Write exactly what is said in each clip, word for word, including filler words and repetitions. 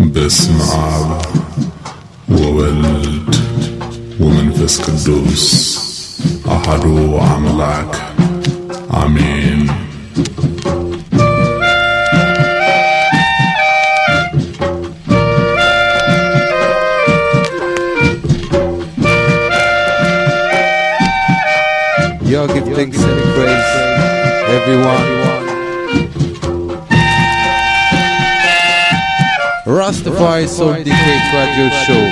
በስመ አብ ወወልድ ወመንፈስ ቅዱስ አሐዱ አምላክ አሜን። Yo, give thanks and praise, everyone. Rastafari Soul Decade Radio Show.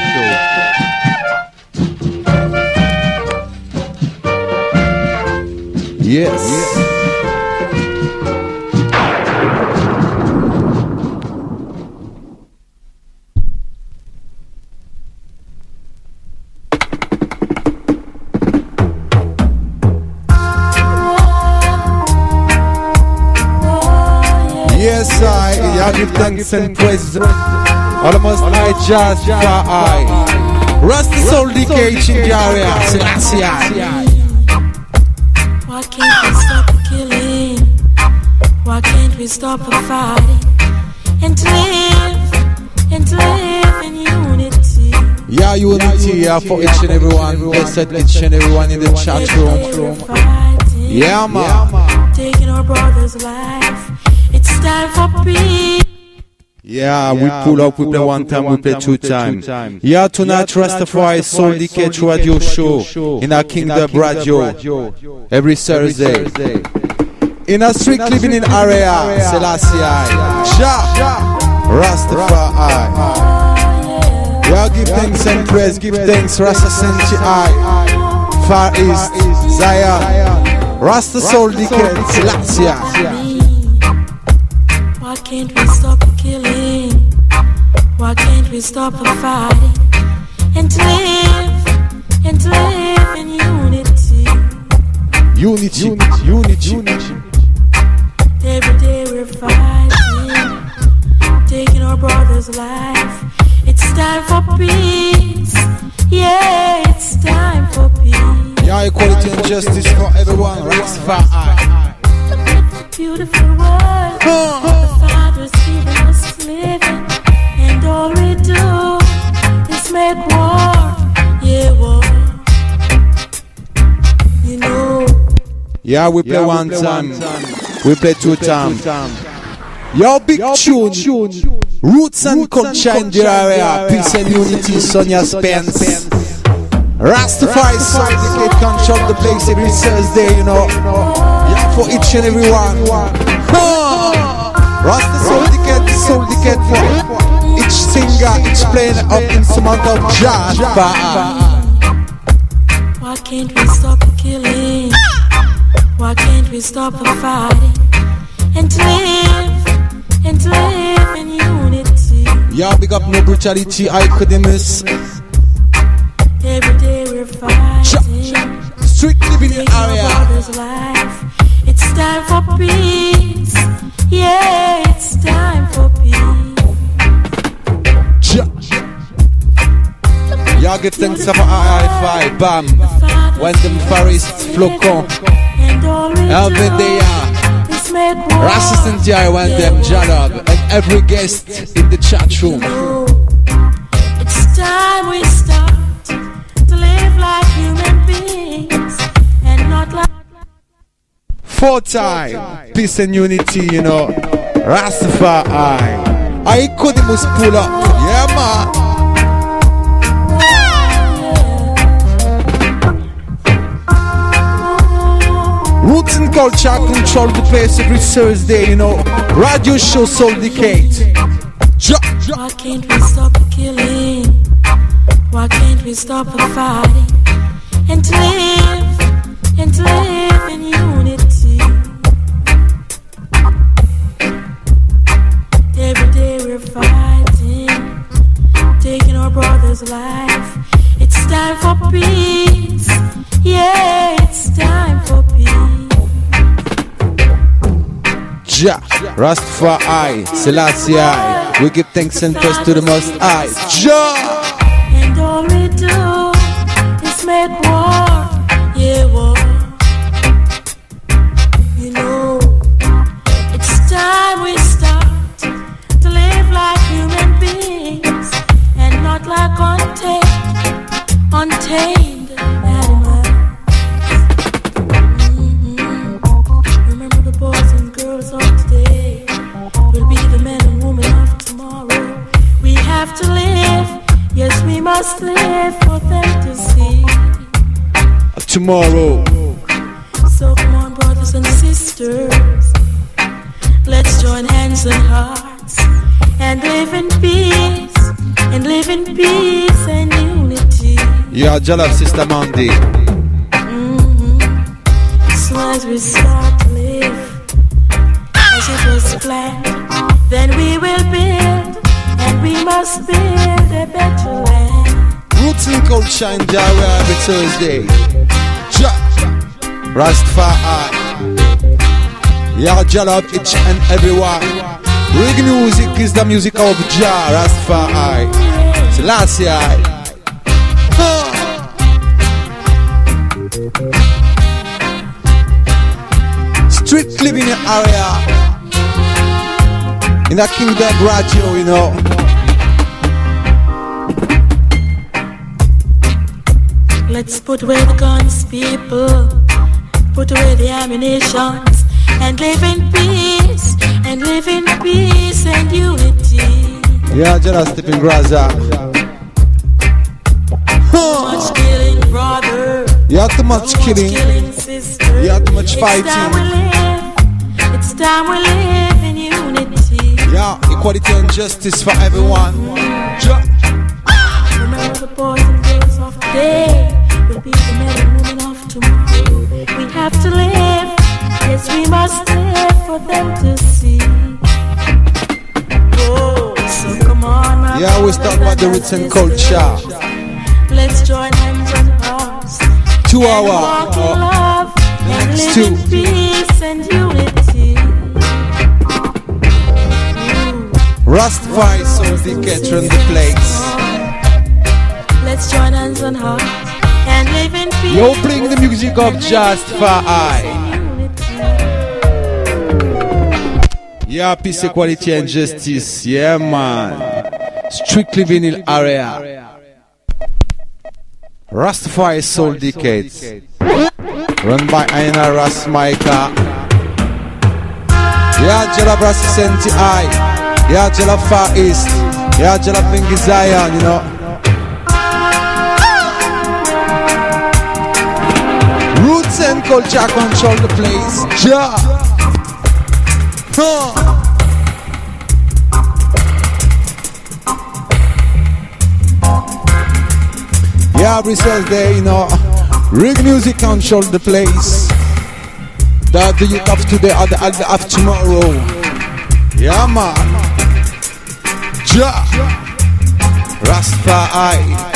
Yes. Yes, I, I give thanks and praise. Almost I just fly. Rasta Soul Decade in the area. Selassie. Why can't we stop the killing? Why can't we stop the fighting? And to live, and to live in unity. Yeah, unity, yeah, for each and everyone. Blessed each and everyone in the chat room. Yeah, man. Taking our brother's life. It's time for peace. Yeah, we pull up, we play one time, we play two times. Yeah, tonight Rastafari Soul Decade Radio Show in our Kingdom Radio every Thursday. In a strict living in area, Selassie, Jah, Rastafari. Yeah, give thanks and praise, give thanks, Rasta Senti I, Far East, Zion, Rasta Soul Decade, Selassie. Why can't we stop the killing? Why can't we stop the fighting? And to live, and to live in unity. Unity, unity, unity. Every day we're fighting, taking our brother's life. It's time for peace. Yeah, it's time for peace. Yeah, equality and justice for everyone. Rastafari. Beautiful world. The Father's giving us living, and all we do is make war. Yeah, war. You know. Yeah, we play yeah, one we play time. One time. We play two times. Yo, big Yo, tune. Big tune. Roots and Roots culture in the area. Peace and unity. Sonia Spence. Rastafari Soul Decade control the place every Thursday, you know. Yeah, for each and every one. Rasta Soul Decade, Soul Decade for each singer, each player of instrument of jazz. Why can't we stop the killing? Why can't we stop the fighting? And to live, and to live in unity. Yeah, big up no brutality, I couldn't miss. Every day we're fighting, strict living in area. Life. It's time for peace. Yeah, it's time for peace. Y'all get things up for I five, bam. When them forests flocon, Elvin they are. Rasta Senti I when them jalab, and every guest in the chat room. It's time we start. Like human beings and not like four time peace and unity, you know. Rastafari I couldn't must pull up. Yeah man. Roots and culture control the place every Thursday, you know. Radio show Soul Decade. Why can't we stop the killing? Why can't we stop the fighting? And to live, and to live in unity. Every day we're fighting, taking our brother's life. It's time for peace. Yeah, it's time for peace. Jah, Rastafari, Selassie I. We give thanks and praise to the Most High. Jah. All we do is make war, yeah, war. You know, it's time we start to live like human beings. must live for them to see. Tomorrow. So come on, brothers and sisters, let's join hands and hearts and live in peace, and live in peace and unity. Yeah, Jalab Sister Mandy. Mm-hmm. So as we start to live as it was planned, then we will build, and we must build a better land. Roots and culture in Java every Thursday. Ja. Rastafari. Yeah, Jalab each and everyone. Reggae music is the music of Jah Rastafari. Selassie. Huh. Street living area in the Kingdom Radio, you know. Let's put away the guns, people. Put away the ammunitions and live in peace, and live in peace and unity. Yeah, just stepping Graza. Too much killing, brother. Yeah, too much Too killing. much killing, sister. Yeah, too much It's fighting. time we live. It's time we live in unity. Yeah, equality and justice for everyone. Ja. Remember the boys and girls of today will be the men and women of tomorrow. We have to live. Yes, we must live for them to see. Oh, so come on, my Yeah, we start with the roots and culture. Let's join hands and hearts. Two and hour. walk in Uh, love and next live two. in peace and unity. Rastafari soul decade run the place. Let's join hands and hearts and live in peace. Yo, bring the music of Rastafari. Yeah, peace, equality and justice. Yeah, man. Strictly vinyl area. Rastafari soul decades. Run by Aina Ras Maika. Yeah, Jala Brasi Senti I. Yeah, Jala Far East. Yeah, Jala Pingi Zion, you know. Roots and culture control the place. Ja. Huh. Yeah, every Thursday, you know, reggae music control the place. That the youth of today or the other of tomorrow. Yeah, man. Ja. Rastafari.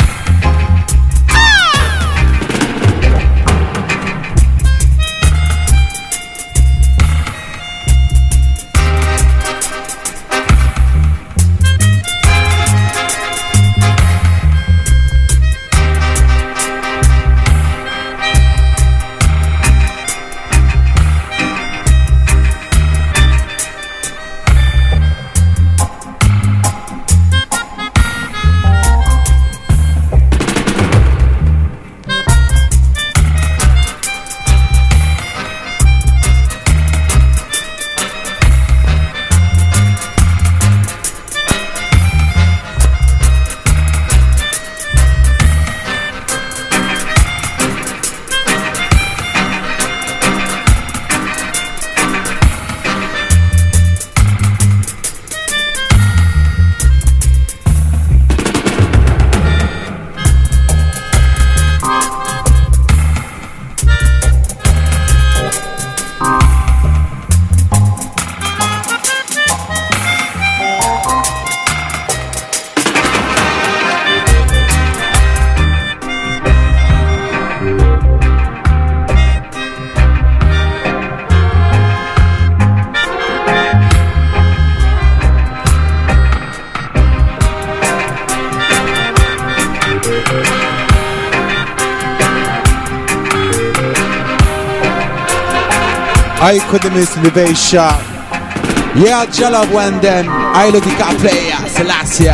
I couldn't miss innovation. Yeah, Jala when them. I love the car player, Selassie.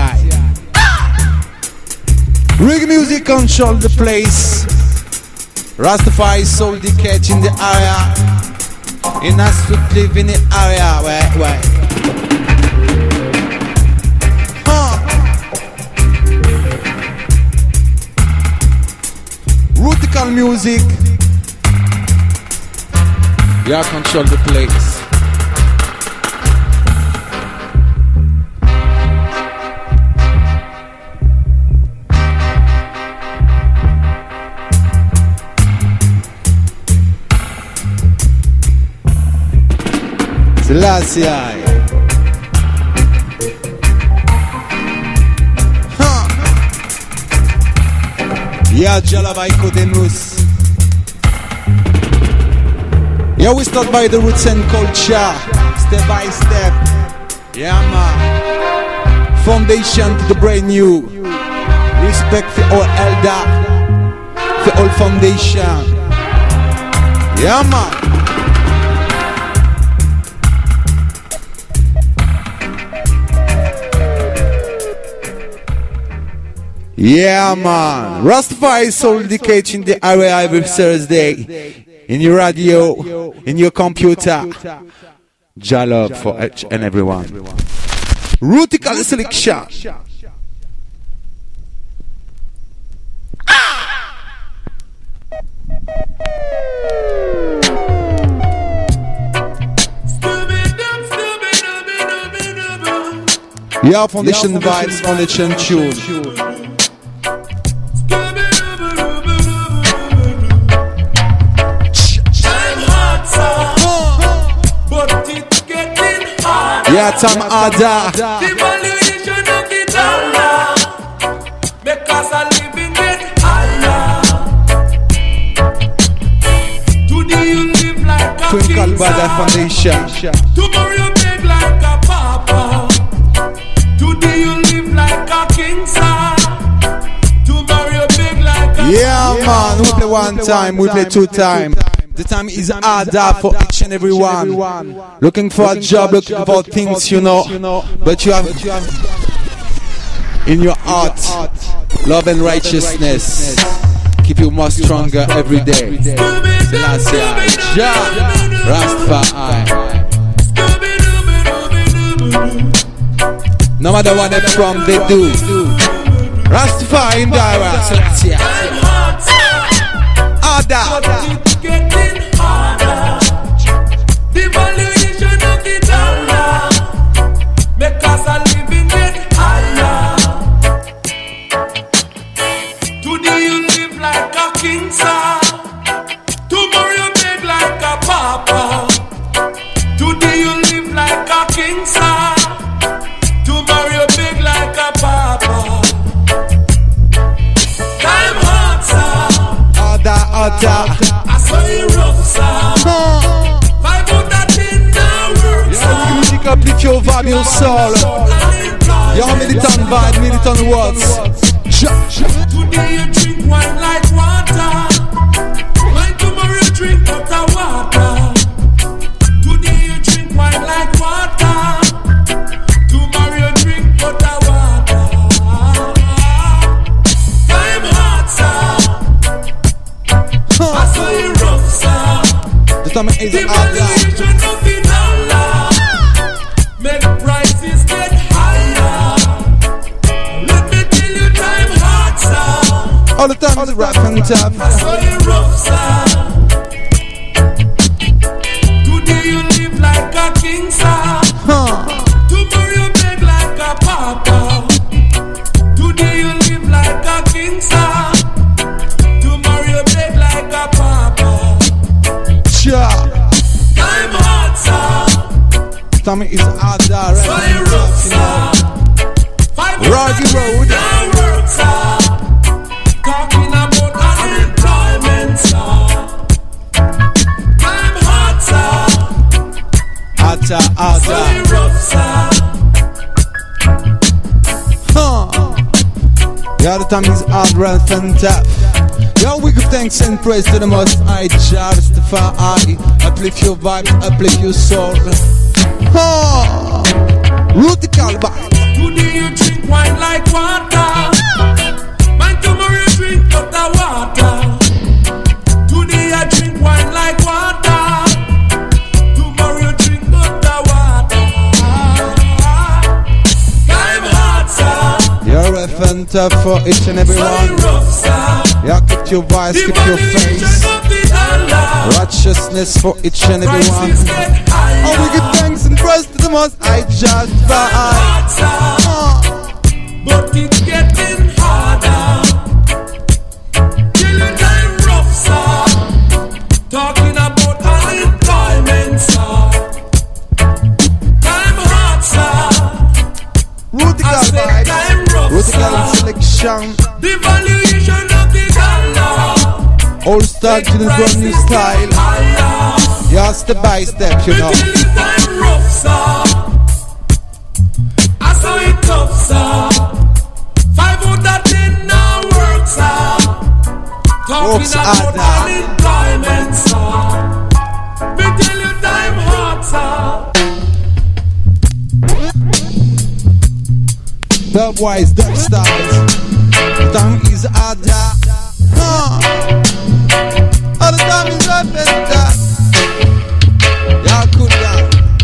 Reggae music control the place. Rastafari soul decade in the area. In a street live in the area. Wait, wait. Huh. music. Yeah, control the place. Selassie. Huh. Yeah, Jalava Ikodemus. Yeah, we start by the roots and culture, step by step. Yeah, man. Foundation to the brand new. Respect for all elder, for all foundation. Yeah, man. Yeah, man. Rastafari Soul Decade in the area every Thursday. In your radio, in your computer. Jalab for each and everyone. Rutical selection. Yeah, foundation vibes, foundation tune. Yeah, Tam Ada. The valuation of the dollar, because a living get higher. Today you live like a Twinkle Bada Foundation. Tomorrow you beg like a papa. Today you live like a king sir. Tomorrow you beg like a yeah, man. We play one time, we play two times. The time is harder for each and every one. Looking for a job, looking for things, you know. But you have in your heart love and righteousness. Keep you more stronger every day. Selassie, Jah, Rastafari. No matter what they from, they do. Rastafari in Dara, Selassie. Harder. getting harder. The valuation of the dollar make us a living get higher. Today you live like a king, sir. Tomorrow you beg like a papa. Today you live like a king, sir. Tomorrow you beg like a papa. Time hard, sir. Harder, harder. Music uplift your vibe, your soul. Your militant vibe, militant words. Today you drink wine like water. When tomorrow you drink butter water. Today you drink wine like water. Tomorrow you drink butter water. Time hot, sir. I saw you rough, sir. The time is harder. Make prices get higher. Let me tell you, time hard, sir. All the time is rap and tap. I saw you rough, sir. Today you live like a king, sir. Huh. Tomorrow you beg like a papa. Today you live like a king, sir. Tomorrow you beg like a papa. Cha. Time hard, sir. Time is harder. So you rough, sir. Rocky Road. Down road, sir. Talking about unemployment, sir. Time hard, sir. Harder, So harder. you rough, sir. Huh. Yeah, the time is hard, rough and tough. Yo, we give thanks and praise to the Most High, Jah Rastafari. Uplift your vibes, uplift your soul. Huh. Rutical vibes. Today you drink wine like water. Man, tomorrow you drink butter water. Today I drink wine like water. Tomorrow you drink butter water. Time hard, sir. You're a love and tough for each and every one. Yeah, keep your voice, keep your face. Righteousness for each and every one. Oh, we give thanks and praise to the most I just vibe. But it's getting harder. Killing time rough, sir. Talking about unemployment, sir. Time hard, sir. Rutical vibes, rutical selection. The valuation of the dollar. Old style to the brand new style. Yeah, step by step, you know. Killing time rough, sir. I saw it tough, sir. Five out of ten now work, sir. Talking about unemployment, sir. Me tell you time hard, sir. Dubwise, dub styles. Time is harder. Huh. All the time is up and down. Yeah, cool down.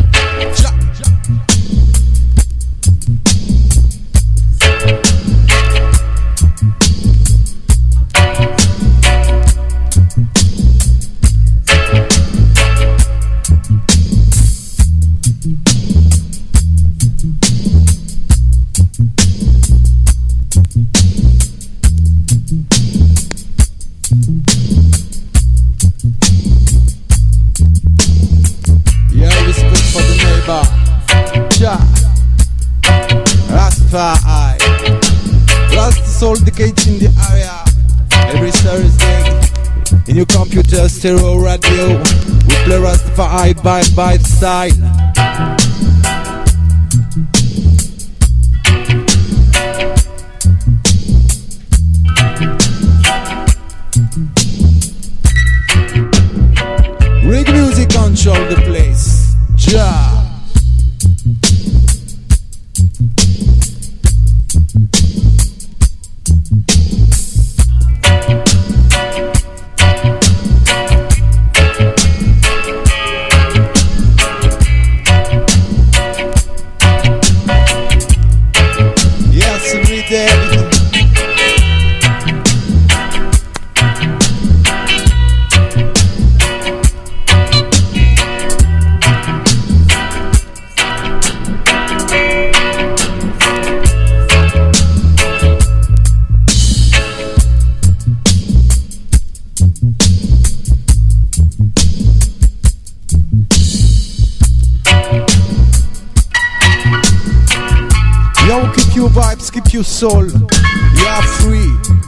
Rastafari, Rasta Soul Decades in the area. Every Thursday in your computer, stereo radio, we play Rastafari by by style. Reggae music control the place. Ja. Vibes, keep your soul. You are free.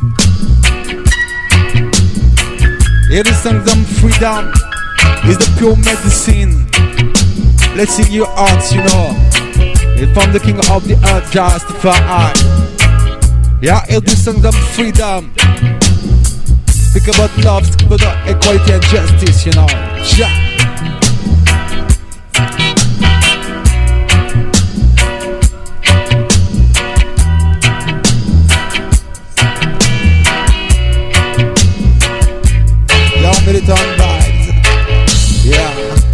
Here is some freedom is the pure medicine. Let's sing your hearts, you know. It's from the king of the earth, Rastafari. Yeah, here is some freedom. Speak about love, speak about equality and justice, you know. Yeah. Militant vibes, yeah.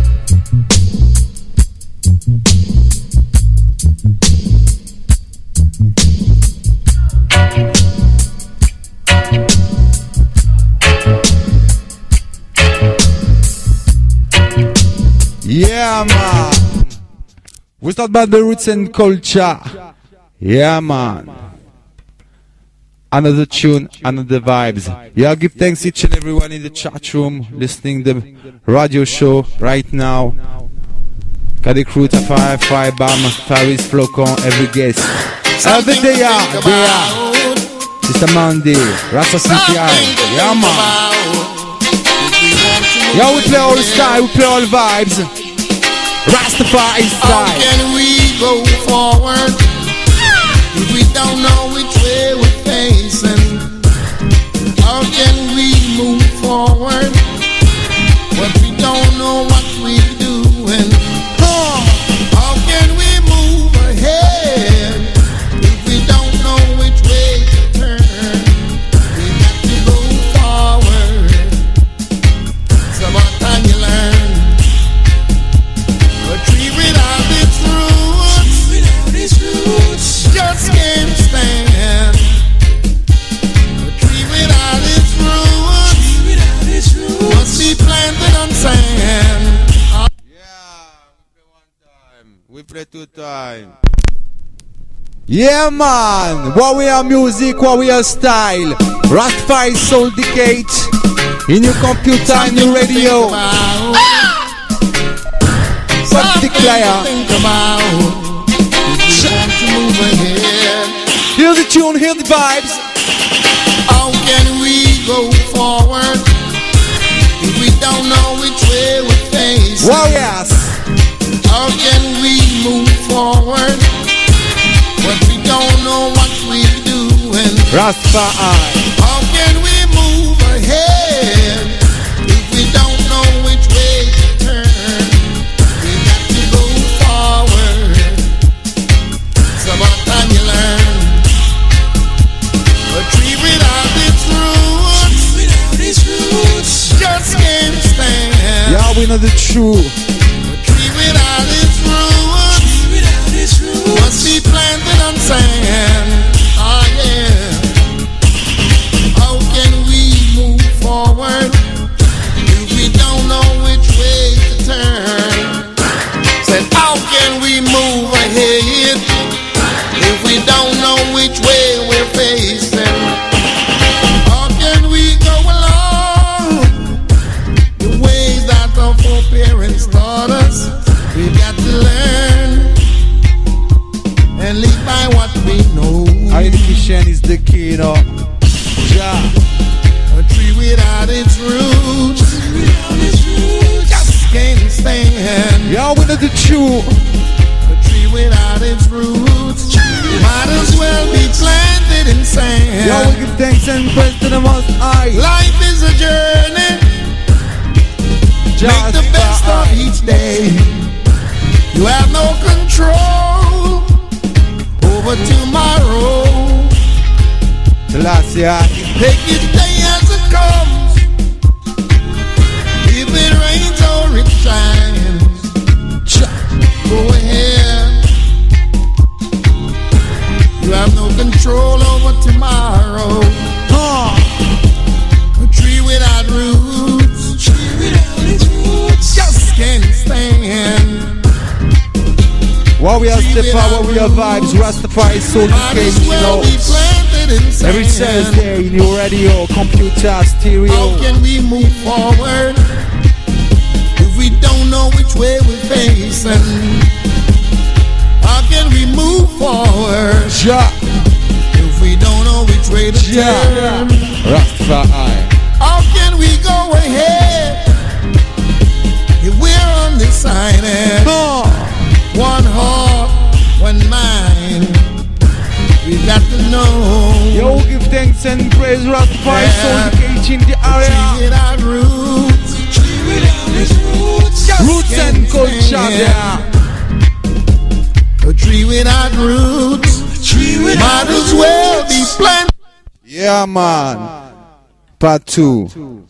Yeah, man. We start about the roots and culture. Yeah, man. Another tune, another vibes. Yeah, give thanks each and everyone in the chat room listening the radio show right now. Kadi Crew, Tafari, Fire Bam, Faris, Flocon, every guest. Every day, yeah, they are. Sister Mandy, Rasta C T I. Yeah, man. Yeah, we play all style, we play all vibes. Rastafari style. How can we go forward if we don't know which way we're facing? How can we move forward but we don't know what we're doing? How can we move ahead if we don't know which way to turn? We got to go forward. So what time you learn? A tree without its roots, without its roots, just can't stand. two time. Yeah, man. What we are music, what we are style. Rastafari Soul Decade. In your computer, in your radio. What's the player? Hear the tune, hear the vibes. How can we go forward if we don't know which way we're facing? Warriors. How can we move forward but we don't know what we're doing? Rastafari. How can we move ahead if we don't know which way to turn? We got to go forward. It's about time you learn. A tree without its roots, without its roots, just can't stand. Yeah, we know the truth. A tree without its roots, tree without its roots, must be planted on sand. Oh yeah. How can we move forward if we don't know which way to turn? Said, how can we move ahead if we don't know which way we're facing? How can we go along the ways that our foreparents taught us? We've got to learn and live by what we know. Identification is the key, you know. Yeah. A tree without its roots, just can't stand. Yeah, we know the truth. A tree without its roots might as well be planted in sand. Yeah, we give thanks and praise to the Most High. Life is a journey. Just Make the best of each day. You have no control over tomorrow. The last year. Take each day as it comes. If it rains or it shines, go ahead. You have no control over tomorrow. Huh. A tree without roots, tree without its roots, just can't stand. Warrior step out, warrior vibes, Rastafari Soul Decade, you know. Every Thursday in your radio, computer, stereo. How can we move forward if we don't know which way we're facing? How can we move forward Ja. if we don't know which way to Ja. turn? Rastafari. How can we go ahead if we're undecided? Huh. One heart, one mind. We got to know. Yo, give thanks and praise Rastafari Soul Decade in the Tree area. without roots, tree without its roots, just Roots and can't culture stand. there. A tree without roots, tree without might as well be planted. Yeah, man. Part two.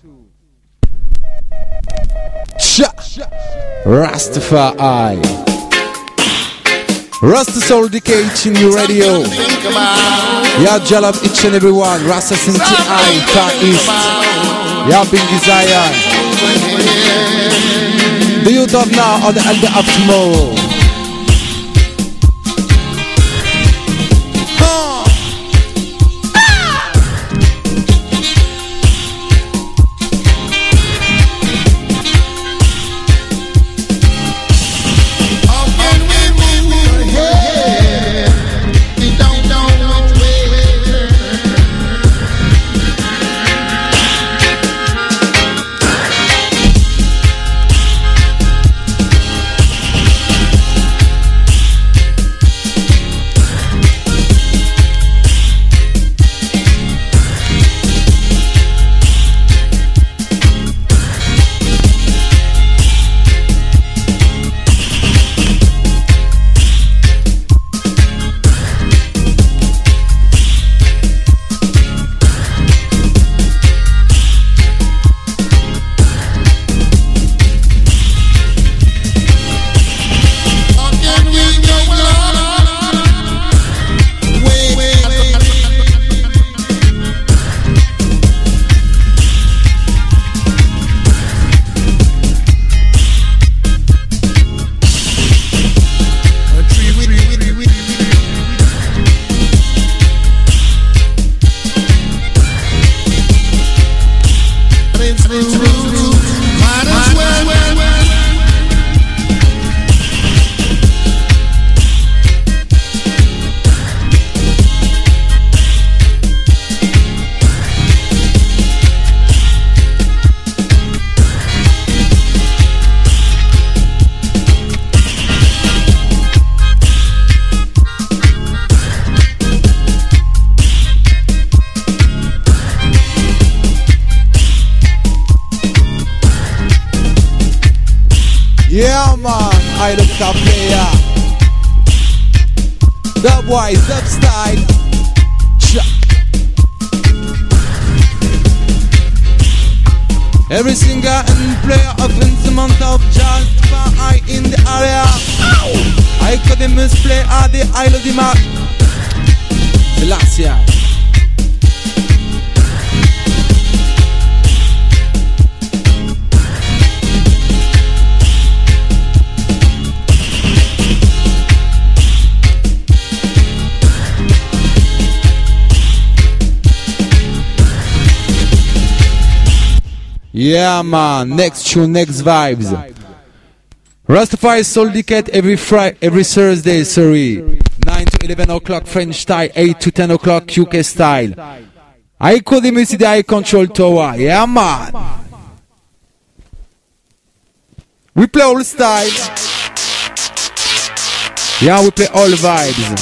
Cha. Rastafari. Rasta Soul Decade in your radio. Think about. Yeah, Jalab each and every one. Rasta Sinti I, Far East. Yeah, Big Zion. The youth of now or the elder of tomorrow. Huh. How can we move ahead? We don't know which way to turn. stepwise dub style. Cha. Every singer and player of instrument of jazz I in the area. I could must play at the Isle of the Mark. The last year. Yeah man, next tune, next vibes. Rastafari Soul Decade every Friday, every Thursday, sorry. nine to eleven o'clock French style, eight to ten o'clock U K style. I call the music the I Control Tower, yeah man. We play all style. Yeah, we play all vibes.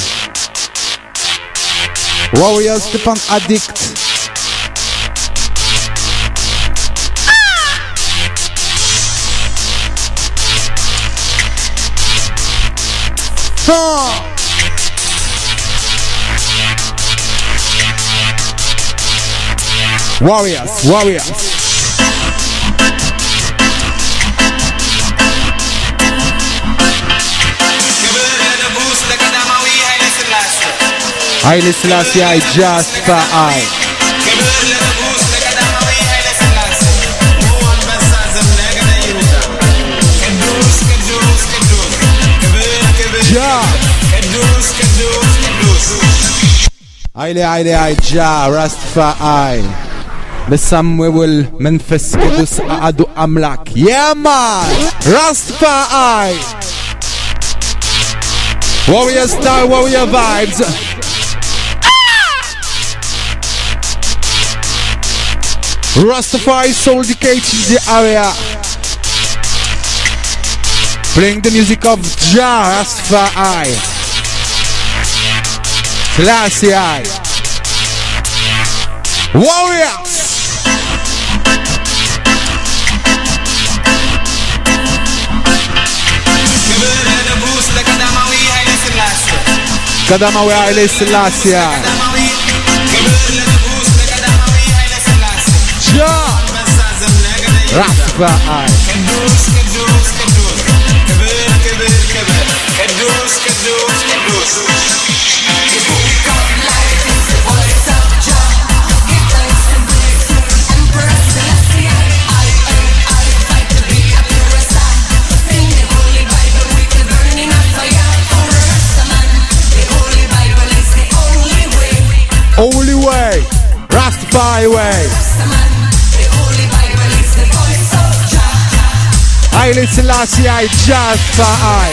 Warriors, Stefan Addict. Warriors, warriors. Haile Selassie, I just for I. Ja. Haile, Haile, I Ja, Rastafari. Besamuel Memphis Kedus Adu Amlak. Yeah man, Rastafari. Warrior style, warrior vibes. Rastafari Soul Decade in the area. Playing the music of Ja Rastafari. Classy eye. Warriors. Kadamawi Haile Selassie. Ja Rastafari. Only way, Rastafari way. Haile Selassie, I just for I.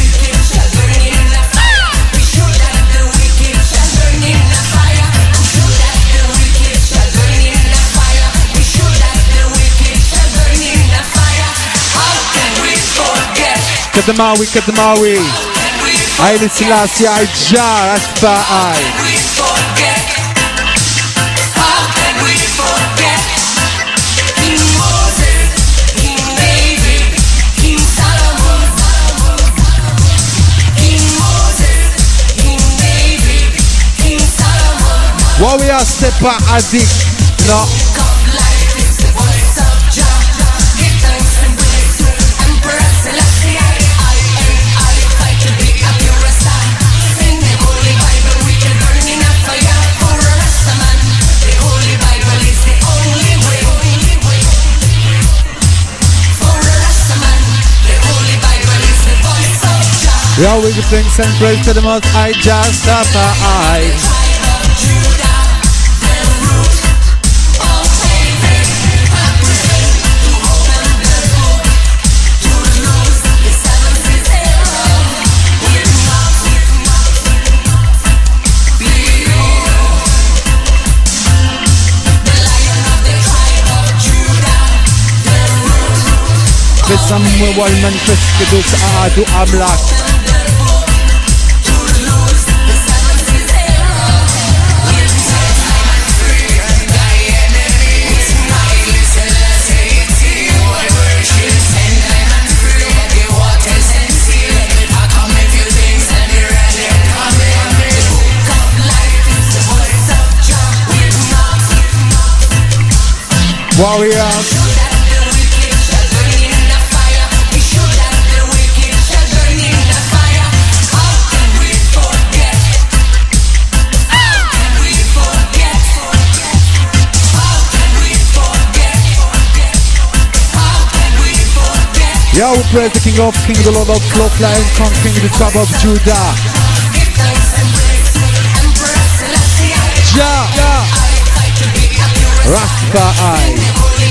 Kadamawi, Kadamawi. Haile Selassie, I just for I. Warrior stepper addict, no. Yeah, we give thanks and praise to the most I just have I. Somewhere while Memphis Kedus Adu Amlak. Warriors. Yeah, we praise the King of Kings, the Lord of Lords, Lion, conquering the tribe of Judah. Jah, Jah, Rastafari.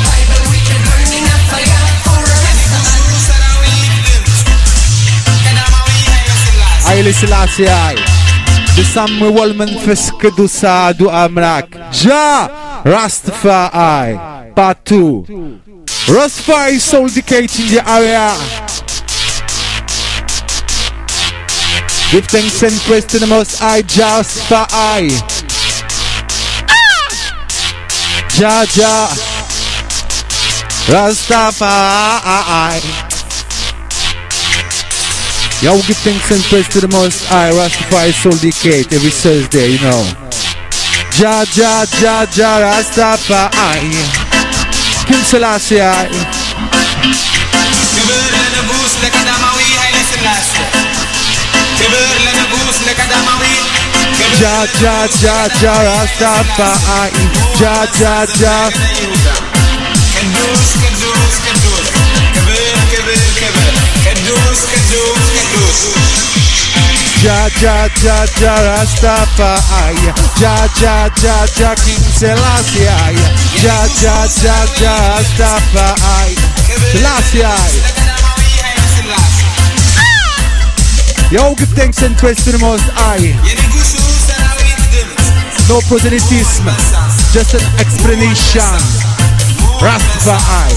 Haile Selassie, the Samuel Memphis Kedusa Du Amrak. Jah, Rastafari. Part two. Rastafari soul decade in the area. Give thanks and praise to the Most High, Jah Rastafari. Jah Jah Rastafari. Yo, give thanks and praise to the Most High, Rastafari soul decade every Thursday, you know. Jah Jah Jah Jah Rastafari. King Selassie. Jah Jah Jah Jah Rastafari. Jah Jah Jah. Jah Jah Jah Jah Rastafari. Jah Jah Jah Jah King Selassie. Jah Jah Jah Jah Rastafari. Selassie. Yo, give thanks and praise to the Most High. No proselytism, just an explanation. Rastafari.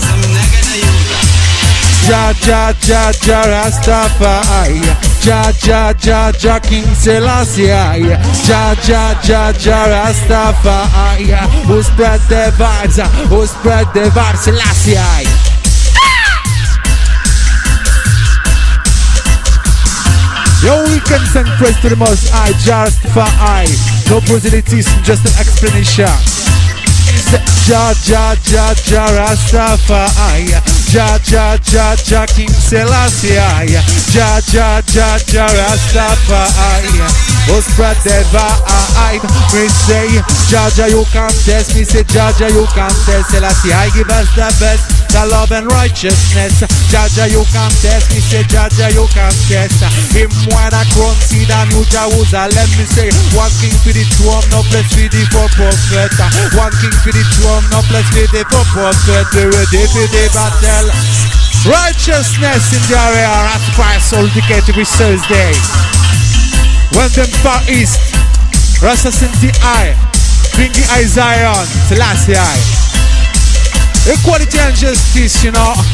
Jah Jah Jah Jah Rastafari. Jah Jah Jah Jah King Selassie. Jah Jah Jah Jah Rastafari. Who spread the vibes? Who spread the vibes? Selassie. Yo, we can send praise to the Most High, Jah Rastafari. No proselytism, just an explanation. Jah Jah Jah Jah Rastafari. Jah Jah Jah Jah King Selassie. Jah Jah Jah Jah Rastafari. Oh, spread the vibe. We say Jah Jah, you can't test. Me say Jah Jah, you can't test. Selassie, I give us the best, the love and righteousness. Jah Jah, you can't test. Me say Jah Jah, you can't test. Him when I crown see the New Jerusalem. Me say one king for the throne, no place for the for prophet. One king for the throne, no place for the for prophet. We ready for the battle. Righteousness in the area. Rastafari soul decade every Thursday. When them far east, Rasta sent the eye, bringing eye Zion, Selassie eye. Equality and justice, you know.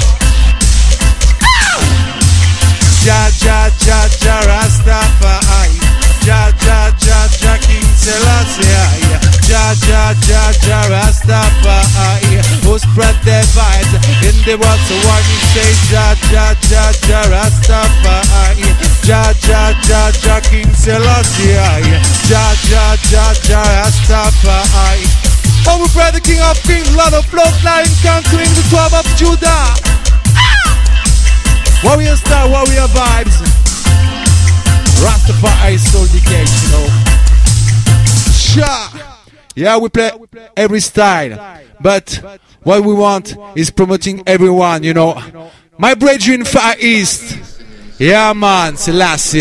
Jah Jah Jah Jah Rastafari. Jah Jah Jah Jah King Selassie. Jah Jah Jah Jah Rastafari. Who spread the vibes in the world, so why me say Jah Jah Jah Jah Rastafari. Jah Jah Jah Jah King Selassie. Jah Jah Jah Jah Rastafari. Oh, we pray the King of Kings, Lord of Lords, Lion, conquering the tribe of Judah. Warrior style, warrior vibes. Rastafari soul decade, you know. Sha. Yeah, we play every style, but what we want is promoting everyone, you know. My brethren Far East. Yeah, man, Selassie.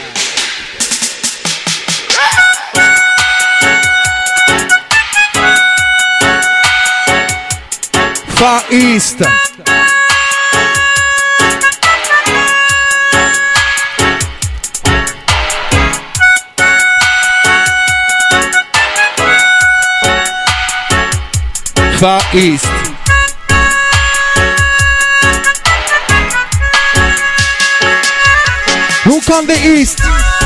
Far East. Far East. Look on the East.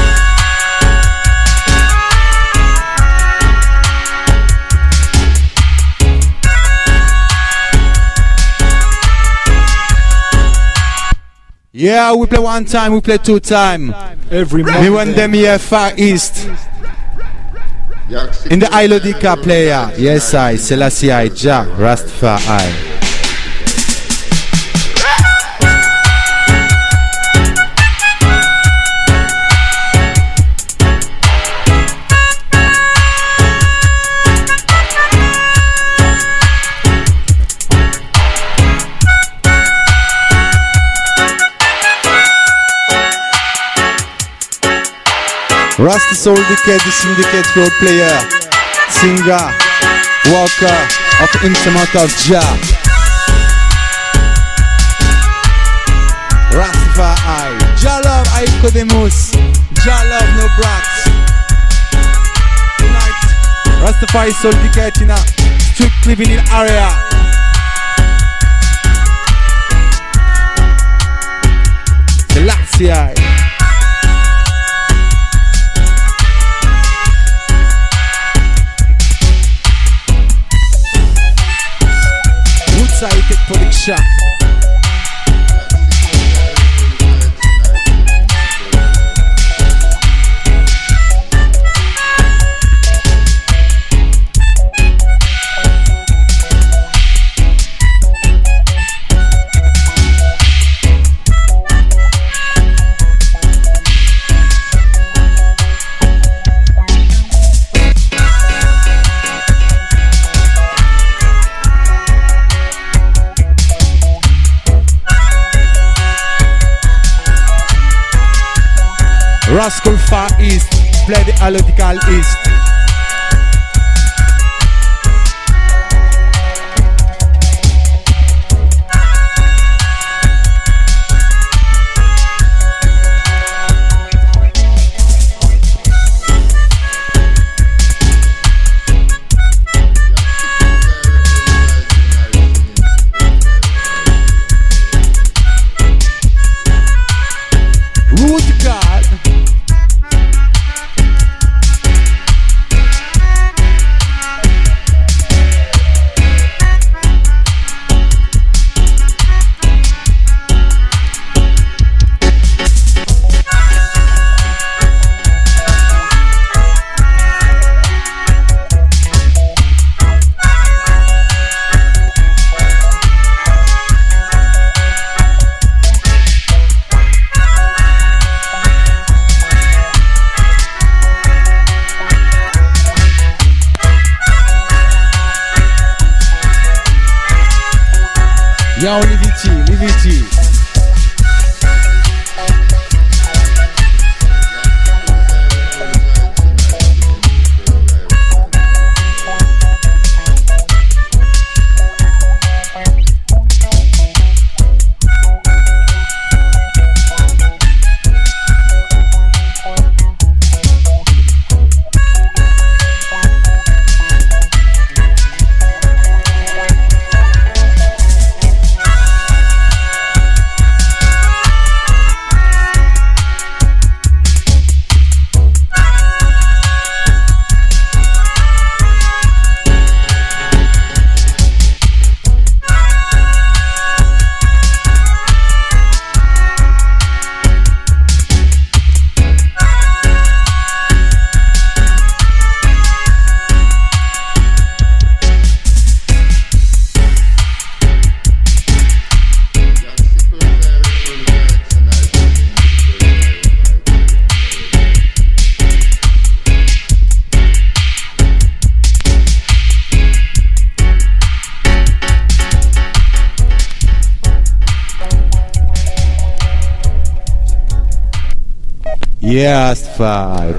Yeah, we play one time, we play two time. Every Me when them here Far East. In the Ilodica player, yes I, Selassie I, Jah, Rastafari. Rasta Soul Decade, the syndicate field player, singer, walker of instrument of Jah. Rastafari, Jah love I Kodemus, Jah love no brats. Tonight, Rastafari Soul Decade in a strict living in area. Selassie. Take production. Rascal Far East, play the Alodical East. Root God. Yo, Liviti, Liviti. Yes, five.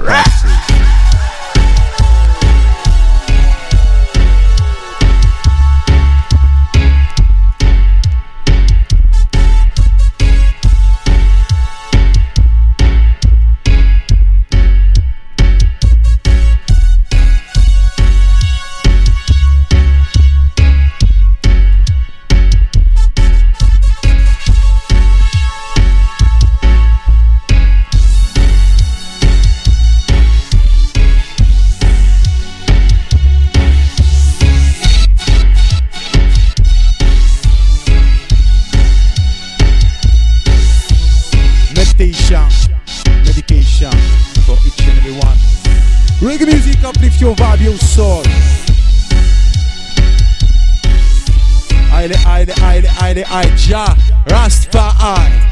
Reggae music uplift your vibe, your soul. Aile, aile, aile, aile, aile, Jah Rastafari.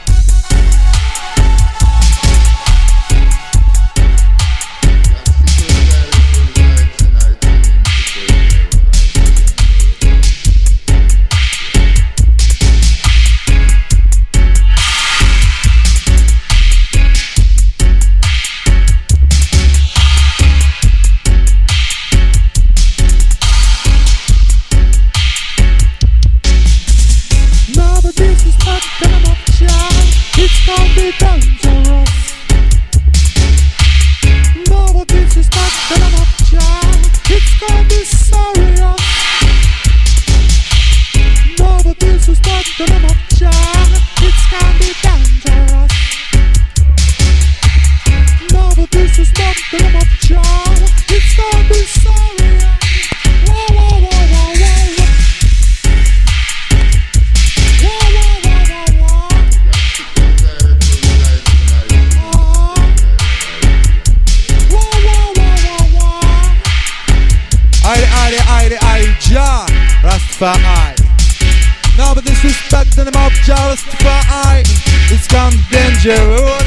No, but disrespect the name of Jah Rastafari. It's gone dangerous.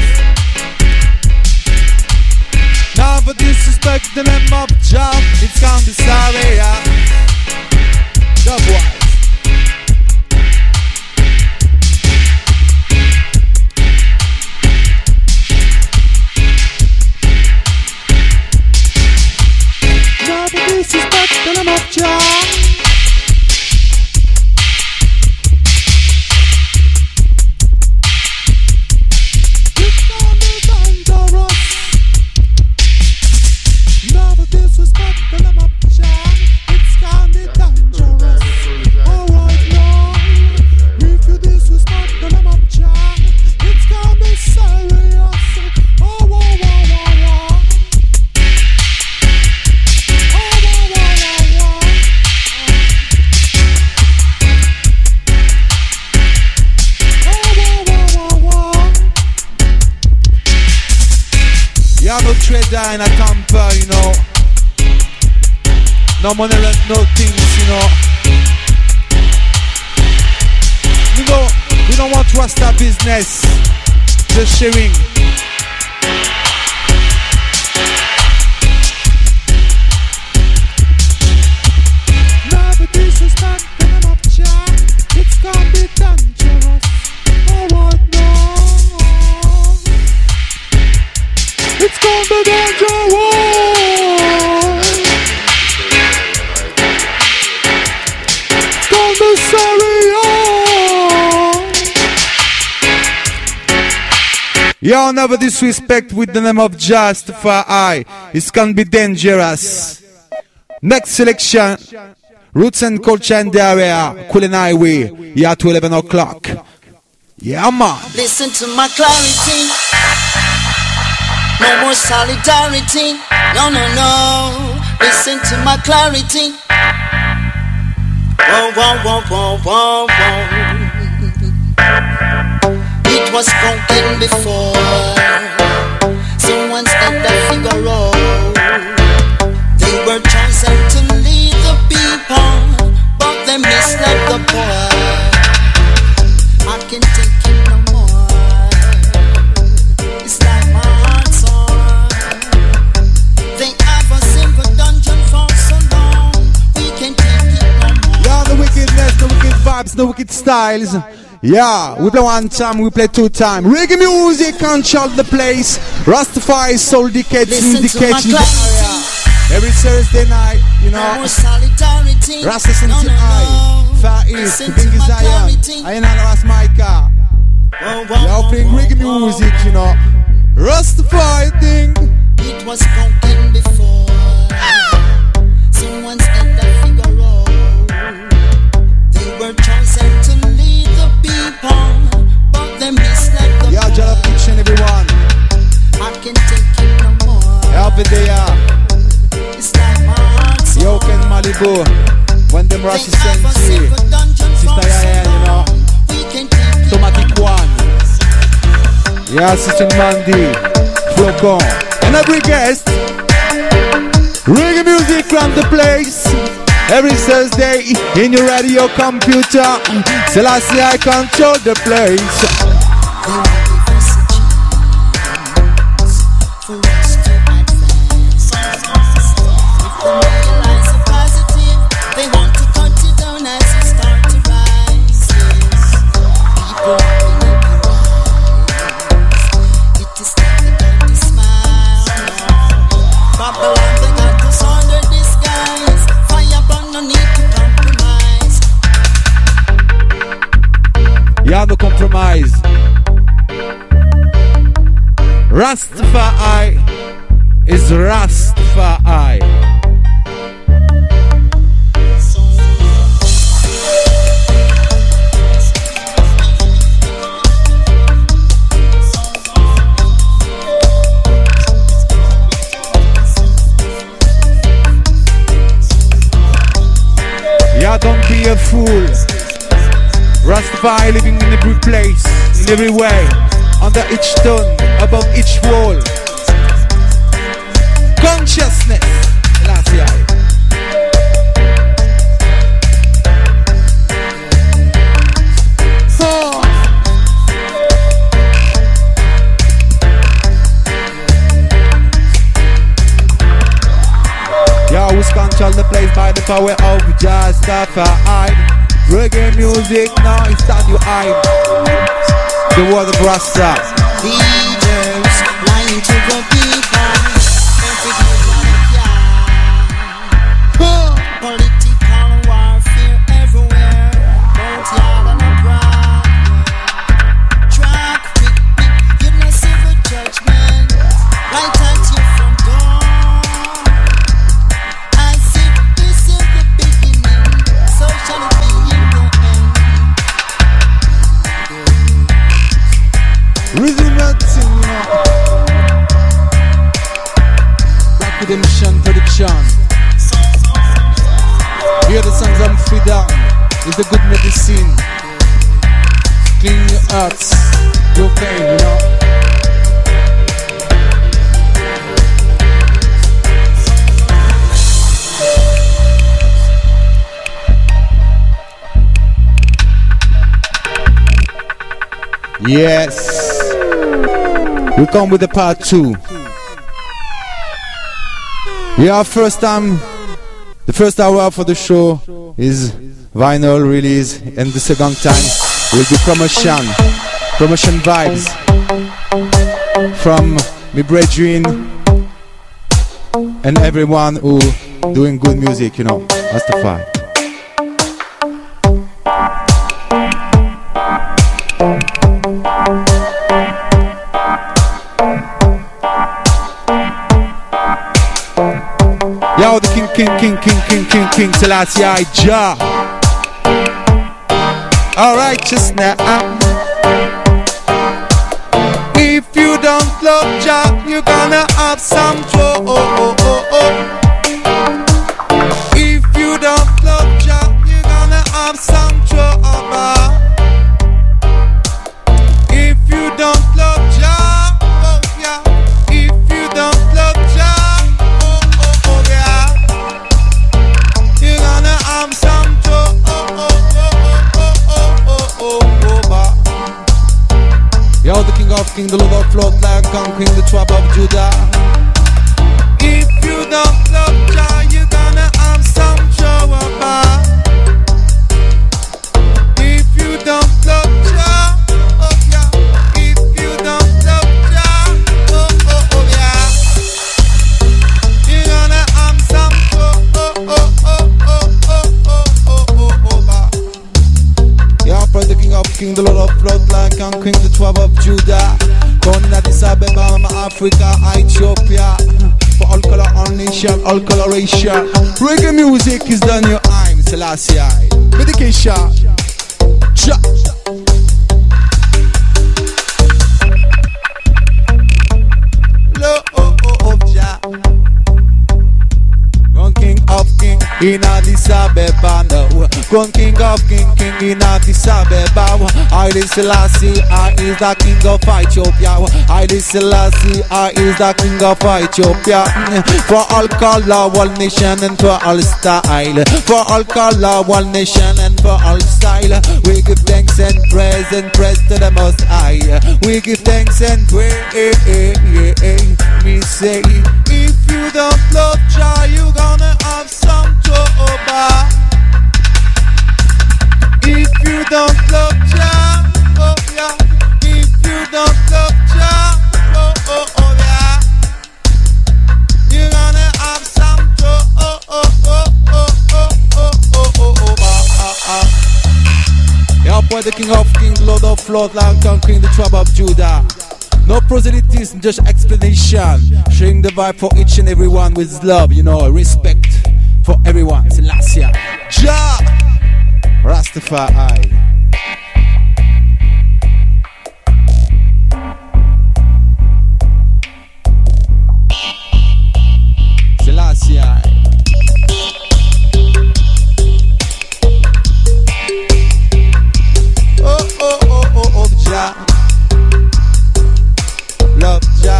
No, but disrespect the name of Jah. It's gone be sorry, yeah. Dubwise. No, but disrespect the name of Jah. Trader in a camper, you know. No money, no things, you know. You know, we don't want Rasta business. Just sharing. No, but this is not gonna up, Jah. It's gonna be dangerous. Alright, no. It's gonna be dangerous. It's gonna be serious. Y'all never disrespect with the name of Jah Rastafari. It's gonna be dangerous. Next selection, Roots and Culture in the area, Cullen Highway, yeah, to eleven o'clock. Yeah, man. Listen to my clarity. No more solidarity, no, no, no. Listen to my clarity. Whoa, whoa, whoa, whoa, whoa, whoa. It was spoken before. Someone's at the figure out. They were chosen to lead the people, but they misled the poor. I can take it no more. It's like my heart's on. They have a simple dungeon for so long. We can take it no more. Yeah, the wickedness, the wicked vibes, the wicked styles. Yeah, we play one time, we play two time. Reggae music control the place. Rastafari soul decades, indicates in the area. Every Thursday night, you know. Rasta Sensi no, no, no. Far East, Bingy Zion, I ain't Ras Micah. Y'all playing reggae music, you know. Rastafari thing. It was spoken before. Someone's at the figure out. They were chosen to lead the people, but they misled the yeah, Jah each and everyone. I can take it no more. Help it there. It's like my heart's Yo, Ken Malibu. When them Rasta Sensi. Sister Yayan, you know. Tomatic One. Yeah, Sister Mandy. Flocon. And every guest. Reggae music run the place. Every Thursday in your radio computer. Selassie, I control the place. No compromise. Rastafari is Rastafari. Yeah, don't be a fool. Rastafari living in every place, in every way, under each stone, above each wall. Consciousness, last year. Oh. Yeah, who's control the place by the power of Rastafari. Reggae music now it's on your eye. The word of Rasta. Leaders lying to the people. Every day political warfare everywhere. Both yard and abroad. Track with me, give no civil judgment. Right at you from dawn. I see this is the beginning. So shall it be. Rhythm and sing, you know. Black Redemption Production. Hear the songs I'm freedom. It's a good medicine. Clean your hearts, your pain, you know. Yes. We come with the part two. Yeah, first time, the first hour for the show is vinyl release, and the second time will be promotion, promotion vibes from me brethren and everyone who doing good music, you know, Rastafari. Yo, the king, king, king, king, king, king, king, Selassie I Jah. Alright, just now. If you don't love Jah, you're gonna have some trouble. If you don't love Jah, you're gonna have some trouble. If you don't love Jah, oh yeah. If you don't love Jah, yo, the king of king, the lord of lord, like conquering the tribe of Judah. If you don't love Jah, you're gonna have some trouble. If you don't love Jah, oh yeah. If you don't love Jah, oh oh oh yeah. You're gonna have some trouble. Oh oh oh oh oh oh oh oh. Yeah, praise the king of king, the lord of lord, like conquering the tribe of Judah. Born in Addis Ababa, Africa, Ethiopia. For all color, all nation, all coloration. Reggae music is done your I'm Selassie I. Medication. Cha. Lo oh oh oh Jah. One king of king in Addis Ababa. No, gun king of king, king in Addis Ababa. Haile Selassie, I is the king of Ethiopia. Haile Selassie, I is the king of Ethiopia. For all color, one nation and for all style. For all color, one nation and for all style. We give thanks and praise and praise to the Most High. We give thanks and praise. Me say, if you don't love Jah, you gonna have some trouble. If you don't love Jah, oh yeah. If you don't love Jah, oh oh oh yeah. You gonna have some trouble. Oh oh oh oh oh oh oh oh oh oh. Yeah, boy, the King of Kings, Lord of Lords, Lion conquering the tribe of Judah. No proselytism, just explanation. Sharing the vibe for each and everyone with love, you know, respect for everyone. Selassie, Jah, Rastafari. Selassie. Oh, oh, oh, oh, oh, Jah. Love Jah.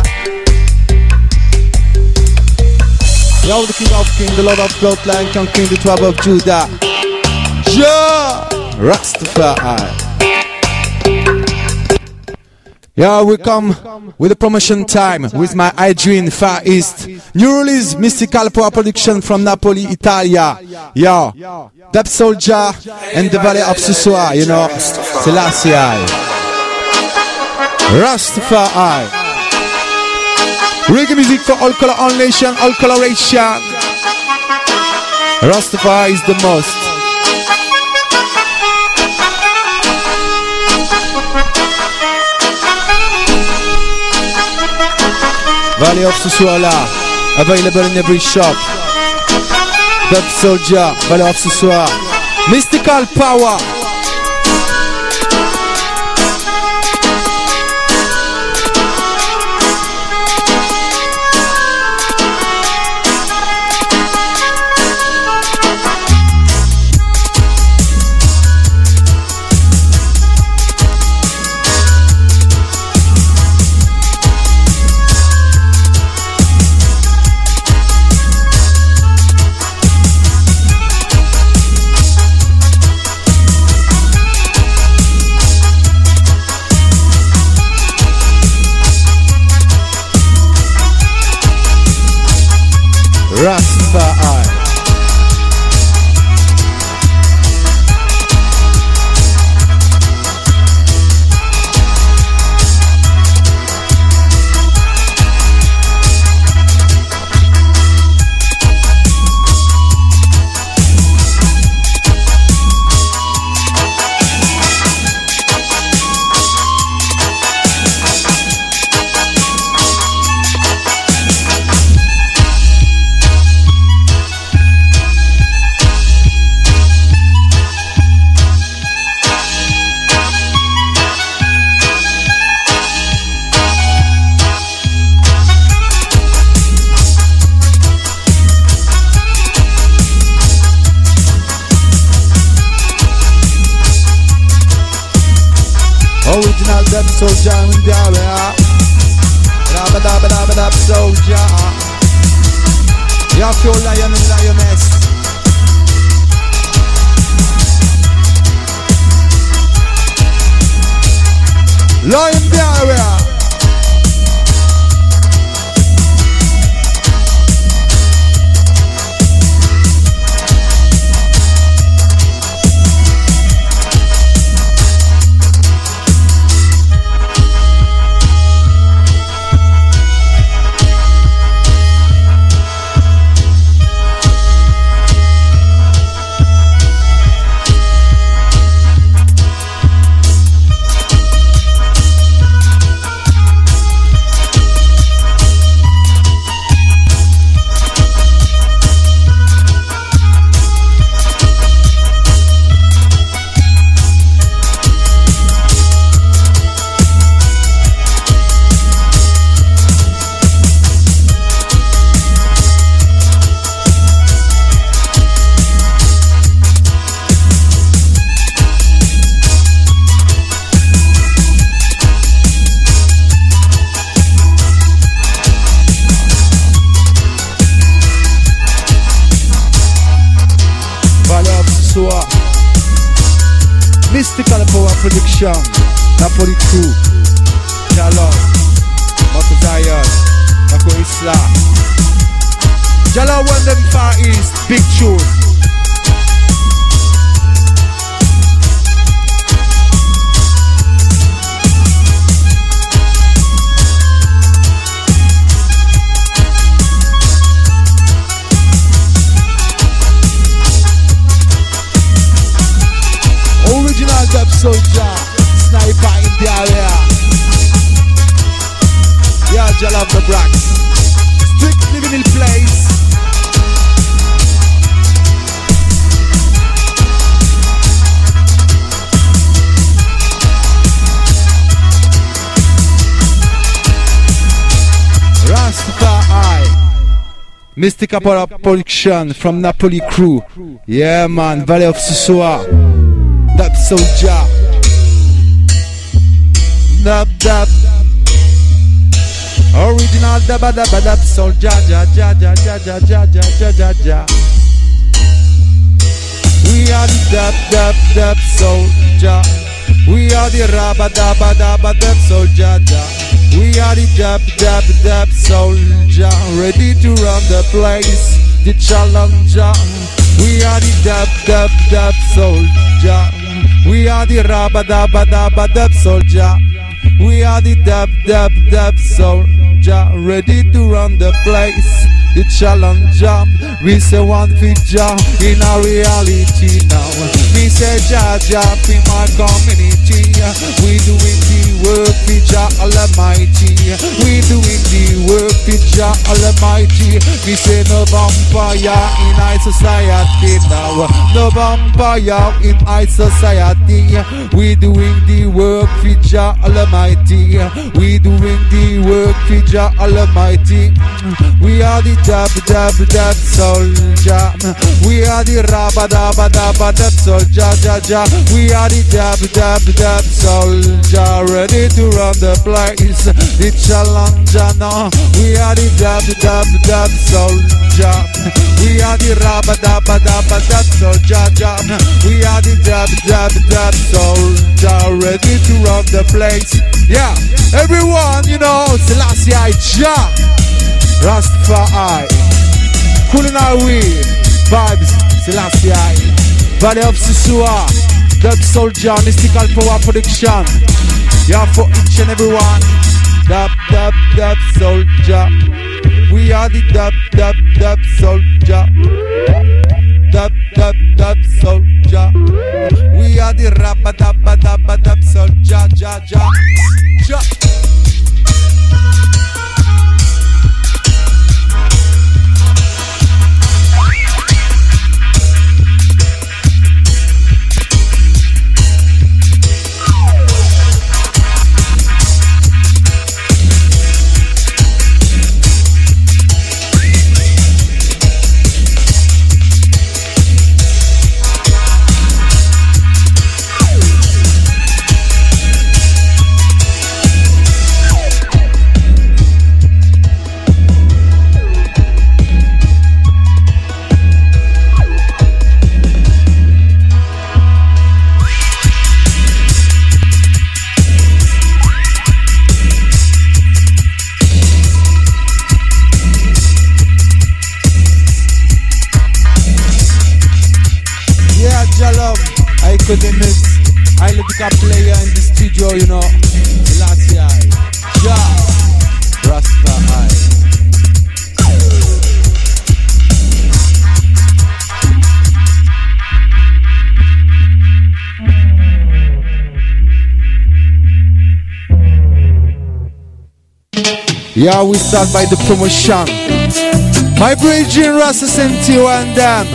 Yo, the King of Kings, the Lord of Lords, Lion conquering the tribe of Judah. Jah, Rastafari. Yeah, we come with a promotion time with my Adrian Far East. New release, mystical power production from Napoli, Italia. Yeah, Dub Soldier and the Valley of Susua, you know, Selassie. Rastafari. Reggae music for all color, all nation, all coloration. Rastafari is the most. Valley of Suswala, available in every shop. Dub Soldier, Valley of Suswa. Mystical power. Rastafari. Original Dub Soldier in the area. Dabba dabba dabba Dub Soldier. You have your lion and lioness. Lion in the area. Sisua. Mystical Power Production. Napoli Crew. Jalo. Mako Zion. Mako Isla. Jalo won them Far East. Big tune. Original Dub Soldier, sniper in the area. Yeah, Jal of the Brax. Strict living in place. Rastafari. Mystical Power Production from Napoli Crew. Yeah, man, Valley of Sisua. Dub Soldier. Dub dub. Original dub dub dub soldier. Ja ja ja ja ja ja ja ja ja ja. We are the dub dub dub soldier. We are the rabba dabba dabba dub soldier. We are the dub dub dub soldier. Ready to run the place. The challenger. We are the dub dub dub soldier. We are the rabba dabba dabba dub soldier. We are the dub dub dub soldier. Ready to run the place. The challenger. We say one figure in our reality now. We say Jaja in my community. We doing the work for Jah Almighty. We doing the work for Jah Almighty. We say no vampire in our society now. No vampire in our society. We doing the work for Jah Almighty. We doing the work for Jah Almighty. We are the dab dab dab soldier. We are the rabba dabba dabba dab soldier. Ja, ja. We are the dab dab dab soldier. Ready to run the place. The challenger now. We are the dab dab dab soldier. We are the rabba dabba dabba dab soldier. Ja. We are the dab dab dab soldier. Ready to run the place. Yeah, everyone, you know, Selassie I Ja. Rastafari, Culinary Vibes, Selassie I, Valley of Sisua, Dub Soldier, Mystical Power Production. Yeah, for each and every one. Dub, dub, dub soldier. We are the dub, dub, dub soldier. Dub, dub, dub soldier. We are the rabba, dabba, dabba, dub soldier. Ja, ja, ja. I love the player in the studio, you know. Selassie I, Ja, Rastafari. Yeah, we start by the promotion. My bridge in Rasta Sentio and them.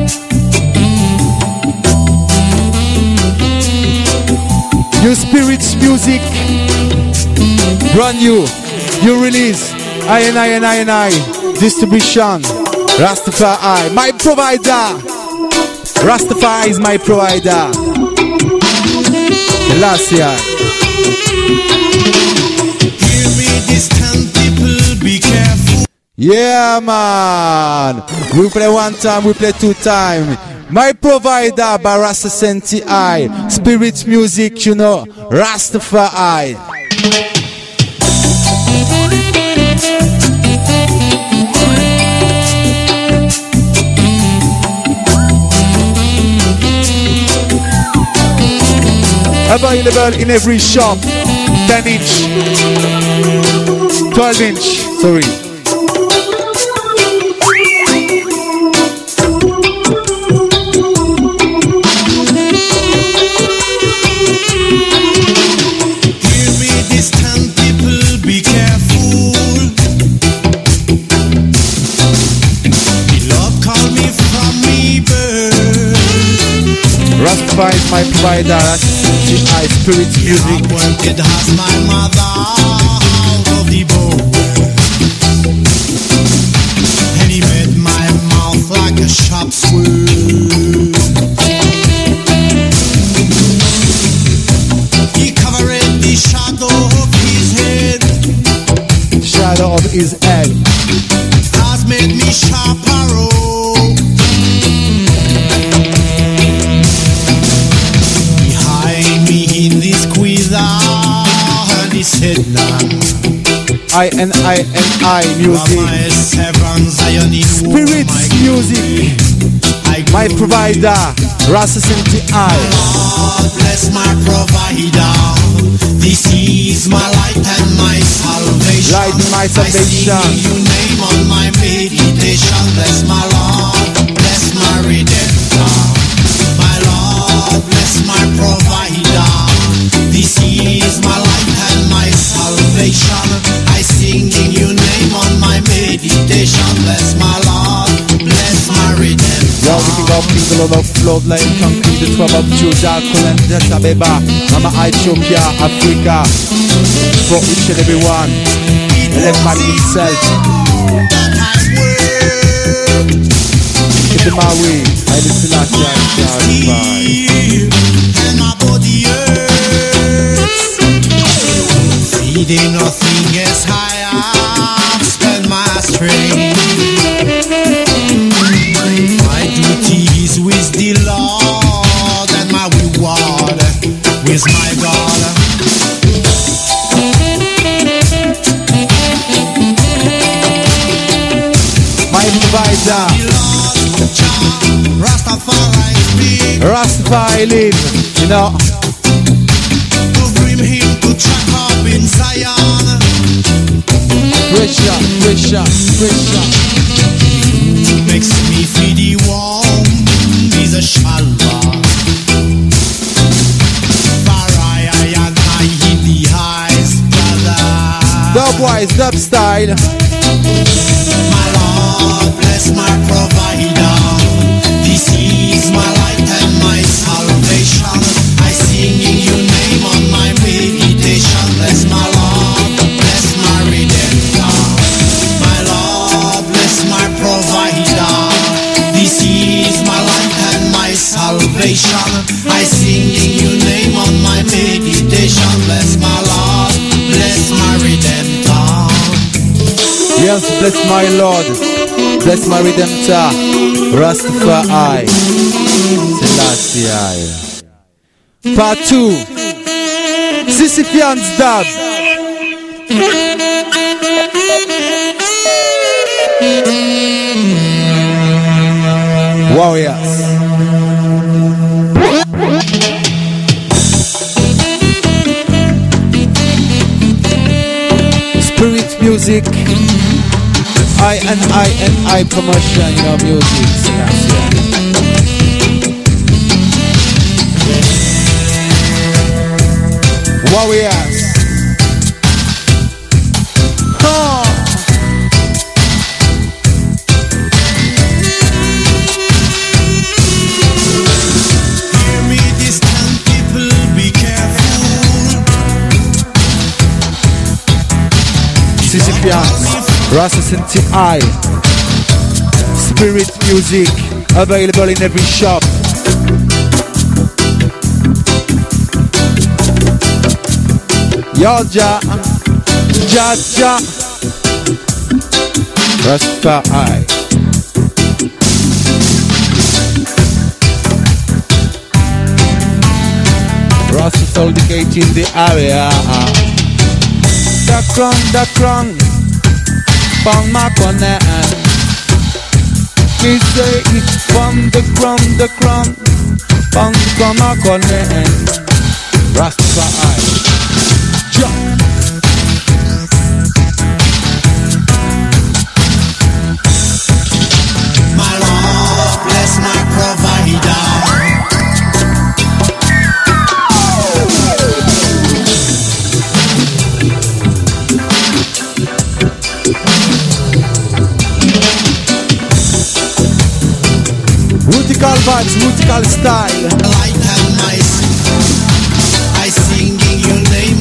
New Spirits Music, brand new, new release, I and I and I and I, distribution, Rastafari, my provider, Rastafari is my provider, Selassie I. Hear me distant people, be careful. Yeah man, we play one time, we play two time. My provider by Rasta Senti I. Spirit music, you know, Rastafari. Available in every shop. ten inch, twelve inch, sorry. Hear me, distant people, be careful. The Lord call me from me birth. Rastafari is my provider. I spirit music. I wanted has my mother out of the bone, and he made my mouth like a sharp sword. He covered the shadow of his head, shadow of his head, has made me sharper. Said nah. I and I and I music. Spirit music. My provider, Rasta Senti I. Lord bless my provider. This is my light and my salvation. Light and my salvation. I sing your name on my meditation. Bless my Lord, bless my redemptor. My Lord bless my provider. This is my light and my salvation. I sing in your name on my meditation. Bless my Lord, bless my redemptor. Yo, the king of kings, the lord of floodlight, conquering the twelve of Judah, Kulan, Addis Ababa, Mama Ethiopia, Africa, for each and every one, and everybody himself. Keep my way, I listen to that, and my body hurts. Feeding nothing is higher, spend my strength. My duty is with the Lord, and my reward with my God. My provider, Rastafari speak. Rastafari live, you know. To bring him to track up in Zion. Pressure, pressure, pressure. Makes me feel the warm. He's a shalva. Farai and I in the highs, brother. Dub wise, dub style. My Lord, bless my provider. This is my light and my salvation. I sing in your name on my meditation. Bless my Lord, bless my redemptor. My Lord, bless my provider. This is my light and my salvation. I sing in your name on my meditation. Bless my Lord, bless my redemptor. Yes, bless my Lord, bless my Redemptor, Rastafari, Selassie. Part two, Sisyphean's dub. Warriors. Spirit music. I and I and I promotion your music. Warriors. Oh. Hear me, distant people, be careful. Sisypheans, Rasta Senti I. Spirit music available in every shop. Yaja, Jaja, Rastafari. Soul Decade in the area. The crown, the crown, found my connect. We say it's from the crown, the crown, found from my connect. Rastafari, jump. My Lord, bless my provider. Rutical vibes, rutical style. Light and my I sing in your name.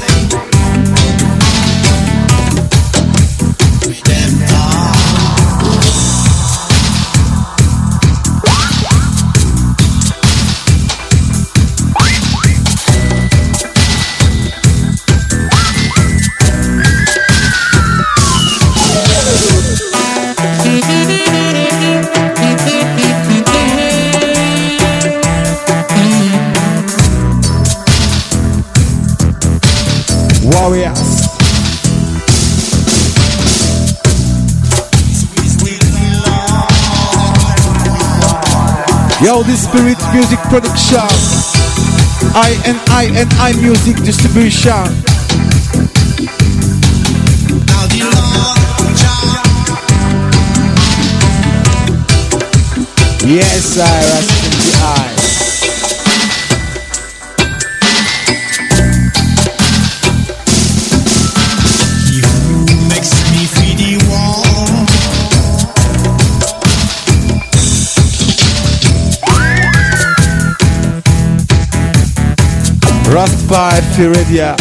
Warriors. Yo, this Spirit Music Production. I and I and I Music Distribution. Now the Lord Jah. Yes, I rest in the eye. Rastafari Firadia.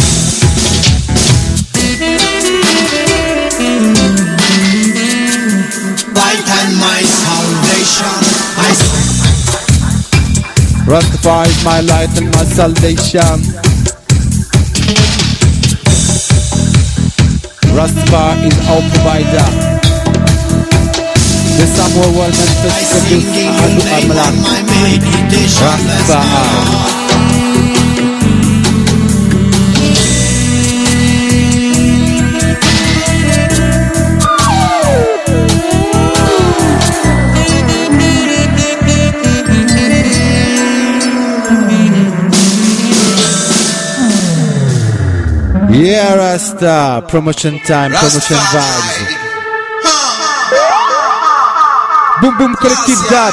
Light and my salvation. I Rastafari is my light and my salvation. Rastafari is our provider. The Samuel Wellman Festival Adu Amalan. Rastafari. Yeah, Rasta, promotion time, promotion vibes. Boom boom collective dub.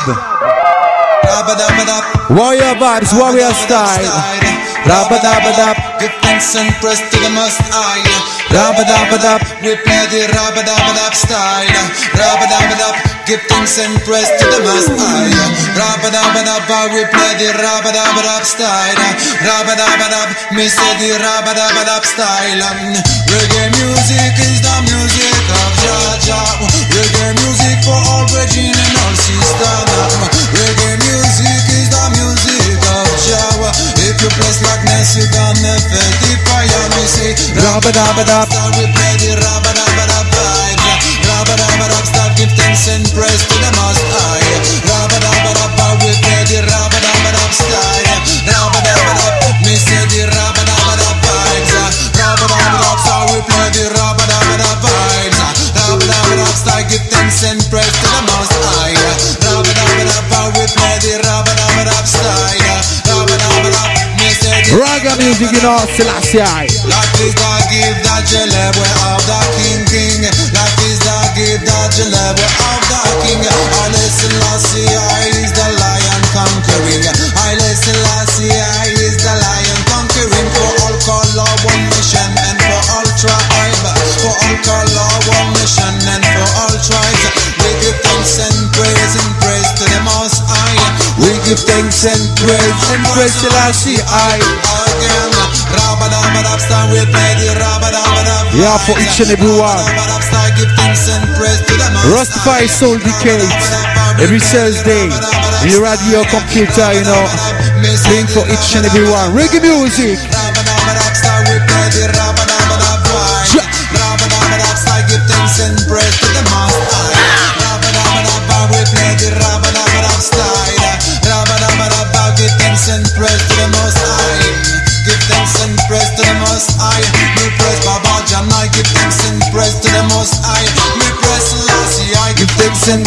Warrior vibes, warrior style. Rabadabadab, give thanks and praise to the Most High. Rabadabadab, we play the Rabadabadab style. Rabadabadab, give thanks and praise to the Most High. Rabadabadab, we play the Rabadabadab style. Rabadabadab, me say the Rabadabadab style. Reggae music is the music of Jaja. Reggae music for all virgin and all sisters. Reggae music is the music of Jawa. If you place blackness, you gonna feel the fire. Me say Rabadabadab, we play the Rabadabadab vibe. Rabadabadab, start give thanks and praise to the Most High. Rabadabadab, we play the Rabadabadab style. Rabadabadab, me say the Rabadabadab vibes. Rabadabadab, so we play the Rabadabadab vibes. Rabadabadab, start give thanks and praise to the Most High. Rabadabadab, we play the Rabadabadab style. Rabadabadab, me say the Raga music, you know, Selassie. Life is the gift that you live without the king, king. Life is the gift that you live without the king. Haile Selassie, I is the lion conquering. Haile Selassie, I is the lion conquering. For all color, one mission, and for all tribe. For all color, one mission, and for all tribes. We give thanks and praise and praise to the Most High. We give thanks and praise and praise Selassie I. Again, Rabadabadab star, we play the Rabadabadab. Yeah, for each and every one. Rabadabadab star, give thanks and praise to the Most Rastafari Soul Decade every Thursday in your radio computer, you know, playing for each and every one. Reggae music. Rabadabadab star, we play the Rabadabadab vibe. Rabadabadab star, give thanks and praise to the Most High. Rabadabadab, we play the Rabadabadab style. Rabadabadab, give thanks and praise to the Most High. Give thanks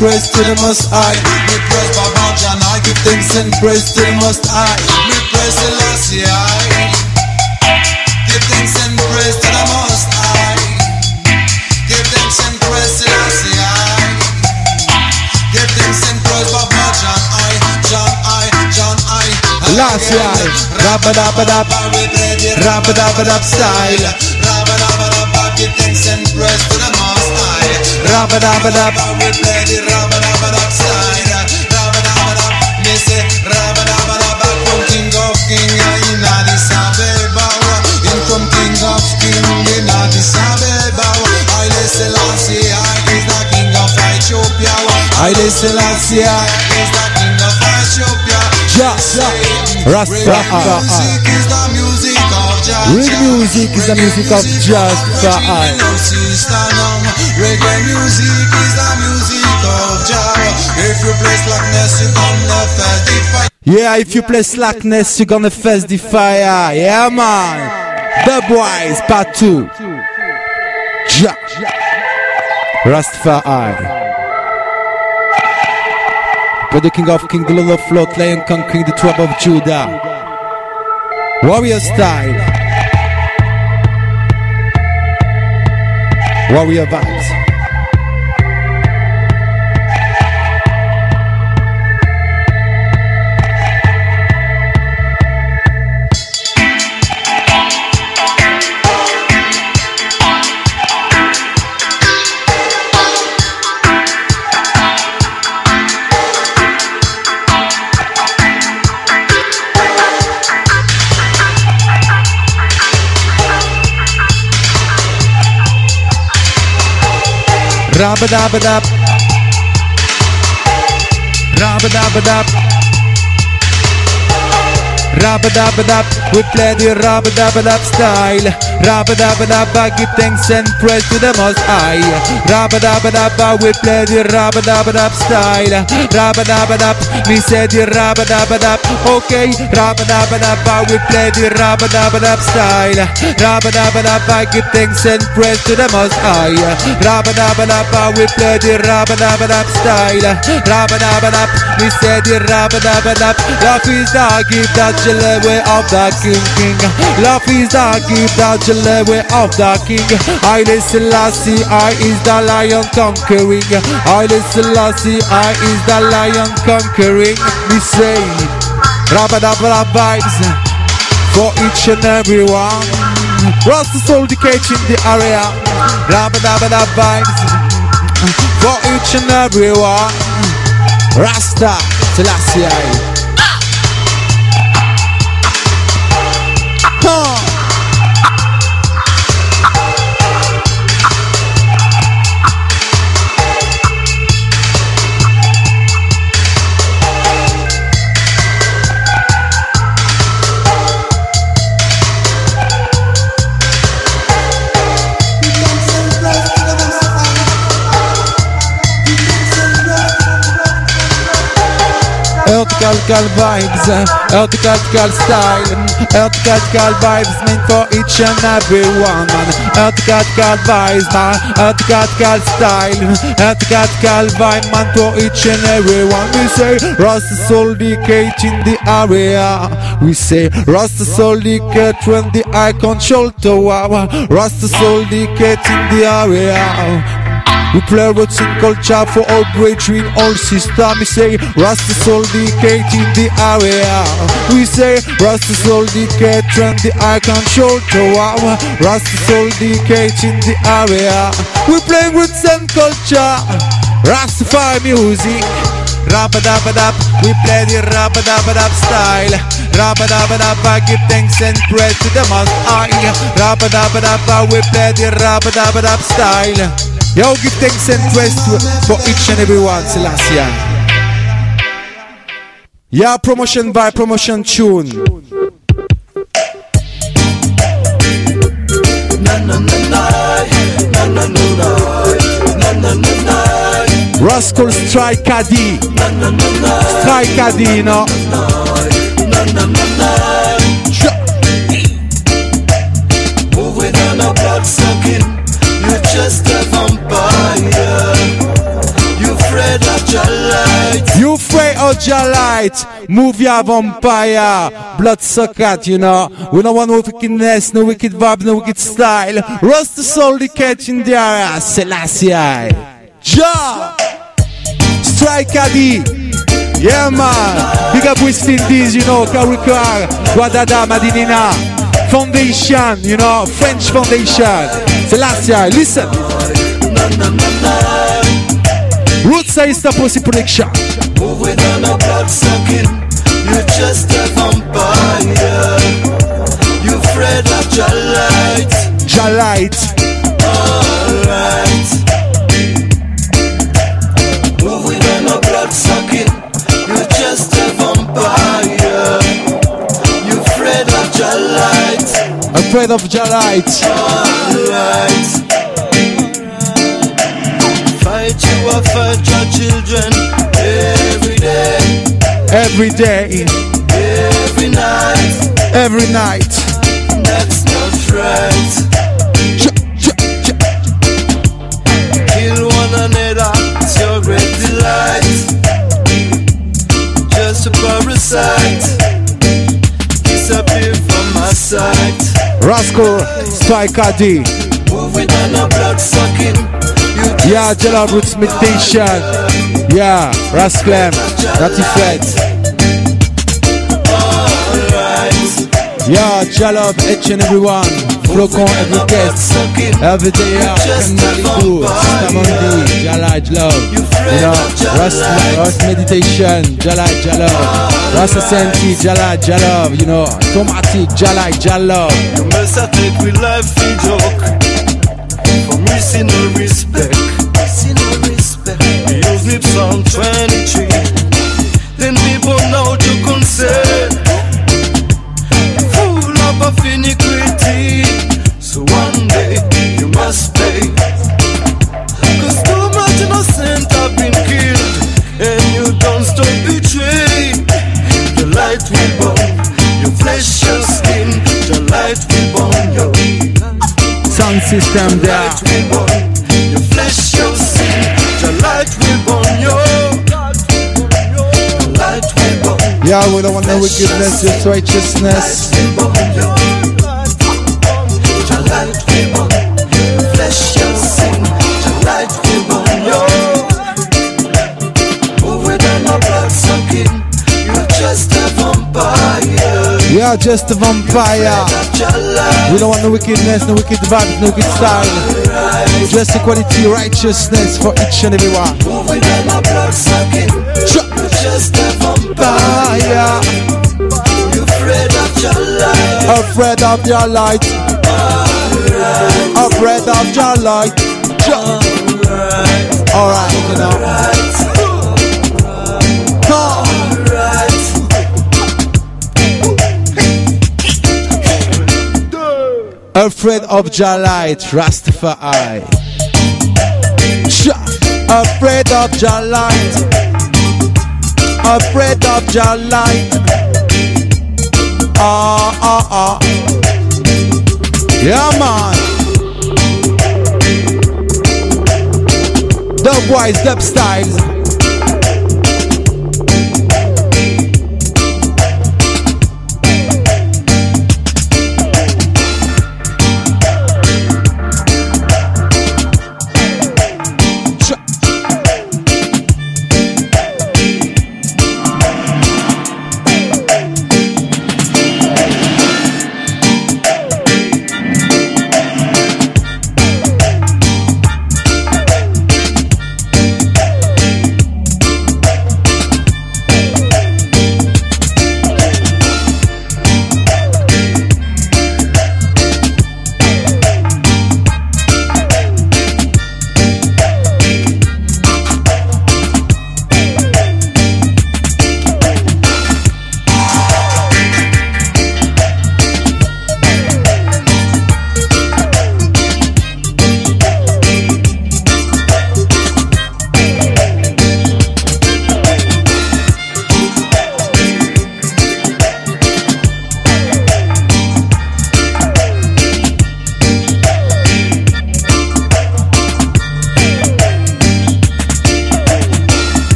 praise to the Most High. Me praise Baba Jah, I give thanks and praise to the Most High. Me praise Selassie, I give thanks and praise to the Most High. Give thanks and praise Selassie, I give thanks and praise Baba Jah, I, John, I, John, I. Last year, rabba-dabba-dab, rabba-dabba-dab style. Rabba-dabba-dab, give thanks and praise to the Most High. Rabba-dabba-dab, we play the rabba-dabba-dab style. Rabba-dabba-dab, me say rabba-dabba-dab, from King of King in Addis Ababa. In from King of King in Addis Ababa. Haile Selassie is the King of Ethiopia. Haile Selassie is the King of Ethiopia. Just Rastafari. Music is the music of Jah. Reggae music is the music of Just Rastafari. Reggae music is the music of Jah. If you play slackness, you gonna face the fire. Yeah, if you play slackness, you're gonna face the fire. Yeah, man. The Boys Part two. Jah Rastafari. For the King of King, the Lord of Lords, Lion conquering the tribe of Judah. Warrior style. Warrior vibes. Rabba-dabba-dab, rabba-dabba-dab, rabba-dabba-dab. We play the rabba-dabba-dab style. Rabba-dabba-dab, I give thanks and praise to the Most High. Rabba-dabba-dab, we play the rabba-dabba-dab style. Rabba-dabba-dab, me say the rabba-dabba-dab. Okay, rabba-dabba-dab, we play the rabba-dabba-dab style. Rabba-dabba-dab, I give thanks and praise to the Most High. Rabba-dabba-dab, we play the rabba-dabba-dab style. Rabba-dabba-dab, me say the rabba-dabba-dab. Love is the gift that you live way of the King King. Love is the gift that you live way of the King. Haile Selassie, I is the lion conquering. Haile Selassie, I is the lion conquering. We say rabba-dabba vibes for each and every one. Rasta Soul Decade in the area. Rabba-dabba vibes for each and every one. Rasta Selassie, I. Earthcal vibes, earthcal style, earthcal vibes meant for each and every one. Earthcal vibes, man, earthcal style, earthcal vibe man for each and every one. We say Rasta Soul Decade in the area. We say Rasta Soul Decade when the eye control tower. Rasta Soul Decade in the area. We play roots in culture for all brethren, all system. We say Rasta Soul Decade in the area. We say Rasta Soul Decade when the eye control tower. Rasta Soul Decade in the area. We play roots and culture, Rastafari music. Rabba-dabba-dab, we play the rabba-dabba-dab style. Rabba-dabba-dab, I give thanks and praise to the Most High. Rabba-dabba-dab, we play the rabba-dabba-dab style. Yo, give thanks and praise to, for each and every one, Selassie. Yeah, promotion by promotion tune. Rascal Strike Caddy. Strike Caddy, you know. Move without no blood sucking. You're just a vampire. You afraid of of your light. Move your vampire. Blood socket, you know. We don't want no wickedness, no wicked vibe, no wicked style. Rust the soul, the catch in the area. Selassie. Ja! Strike Adi. Yeah, man. Big up West Indies, you know. Karikar, Wadada, Madinina. Foundation, you know. French Foundation. Selassie, listen. Rootside is the Pussy Production. Move without no blood sucking. You're just a vampire. You afraid of your light. Your light. Alright. Move without no blood sucking. You're just a vampire. You afraid of your light. Afraid of your light. Alright. Fight you or fight your children every day. Every day. Every night. Every night. That's not right. Kill one another, it's your great delight. Just a parasite. Disappear from my sight. Rascal, Strike Adi. Move it on a blood sucking. Yeah, Jello Roots Meditation. Yeah, Rascal, Natty Fred. Yeah, Jello, each and everyone. Flocon, every guest. Every day, yeah, Canali Stamandi, Jala, Love. You know, Rust, Rust Meditation, Jala, Jala. Rasta Senti, Jala, Jala. You know, Tomatic, Jala, Jala. You must have take with life in joke. For me, see no respect. See no respect. We use lips on twenty-three. Then people know to consent. Full up of iniquity. So one day you must pay. Cause too much innocent have been killed. And you don't stop betraying. The light will burn. Your flesh, your skin. The light will burn your sound system there. Your flesh, your sin. The light will burn your. The light will burn. Yeah, we don't want no wickedness, just righteousness. The light will burn. Your flesh, your sin. The light will burn your. Move without no blood sucking. You're just a vampire. Yeah, just a vampire. We don't want no wickedness, no wicked vibes, no wicked style. Just equality, righteousness for each and every one. Just a vampire. You afraid of your light. Afraid of your light. Afraid of your light. Alright, you know. Afraid of your light, Rastafari. Afraid of your light. Afraid of your light. Ah, ah, ah. Yeah, man. Dubwise, dub styles.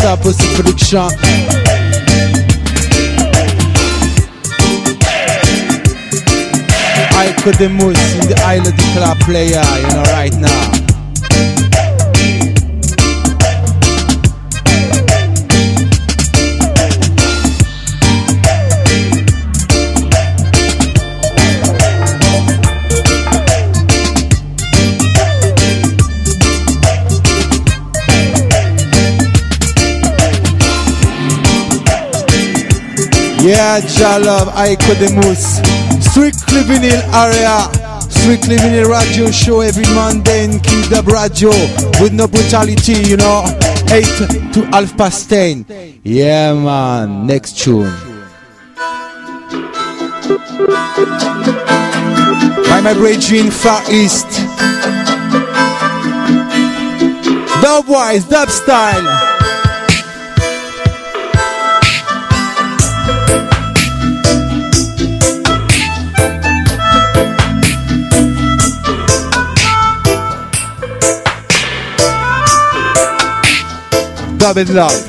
Star Pussy Production. I could the most in the Isle of the Club player, you know, right now. Yeah, Jah love, I could the most. Strictly Vinyl area, Strictly Vinyl radio show every Monday in King Dub Radio with no brutality, you know. eight to half past ten. Yeah, man. Next tune. By my bridge in Far East. Dubwise, dub style. Dub and Love.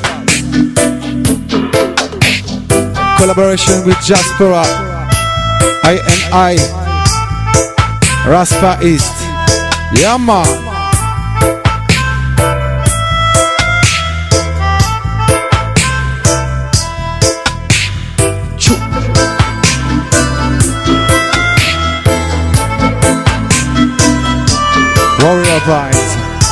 Collaboration with Jaspera. I and I. Raspa East. Yeah, man. Warrior vibes.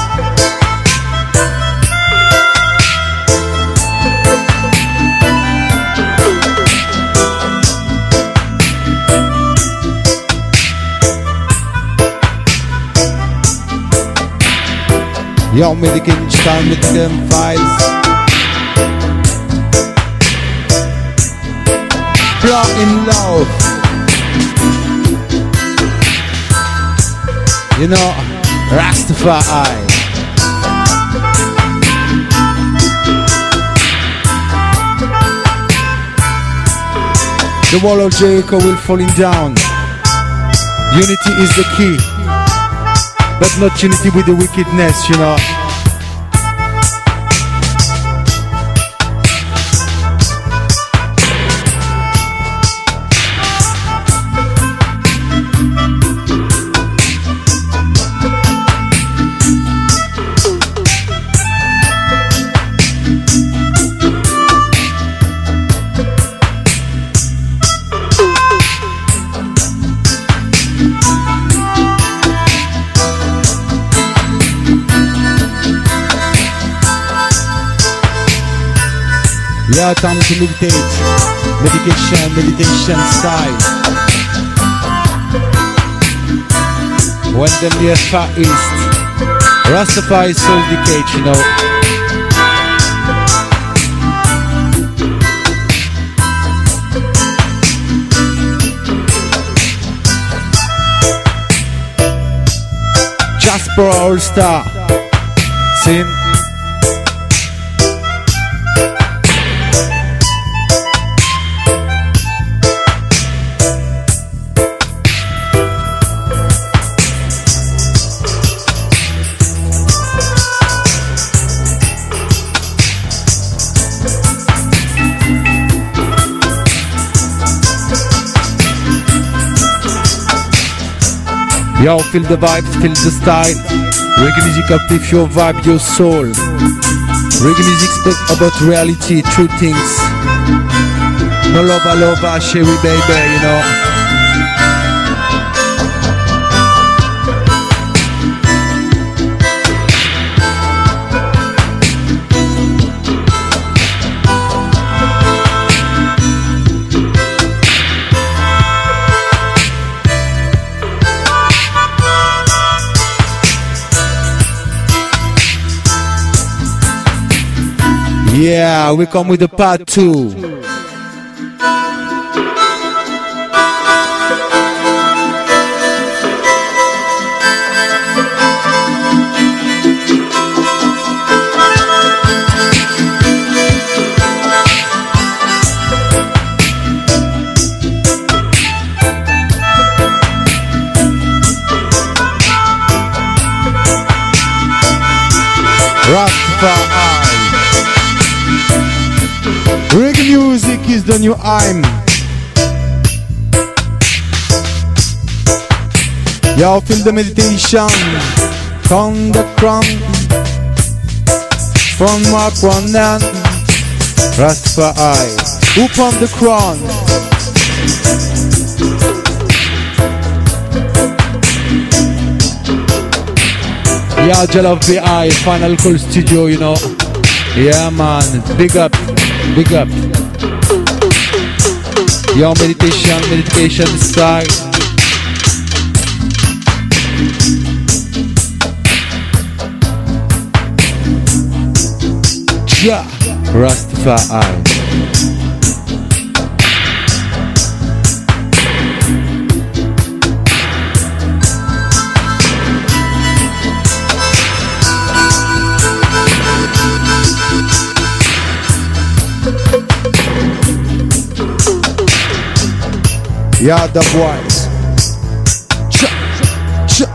Yo, Medican Style, Medican Vibes. Blow in love. You know, Rastafari. The wall of Jericho will falling down. Unity is the key. But not unity with the wickedness, you know. Yeah, time to meditate. Medication, meditation style. When them near Far East, Rastafari soul decade, you know. Jasper All Star. Sim. Yo, feel the vibes, feel the style. Reggae music uplifts your vibe, your soul. Reggae music speaks about reality, true things. No lover, lover, sherry baby, you know. Yeah, we come with the part two. Rastafari. Reggae music is the new I'm. Y'all feel the meditation. From the crown. From Mark one down. Rastafari. Up on the crown. Yeah, Jalov B I, Final Call Studio, you know. Yeah, man. Big up. Big up. Your meditation, meditation style. Ja, Rastafari. Yeah, the boys. Cha, cha.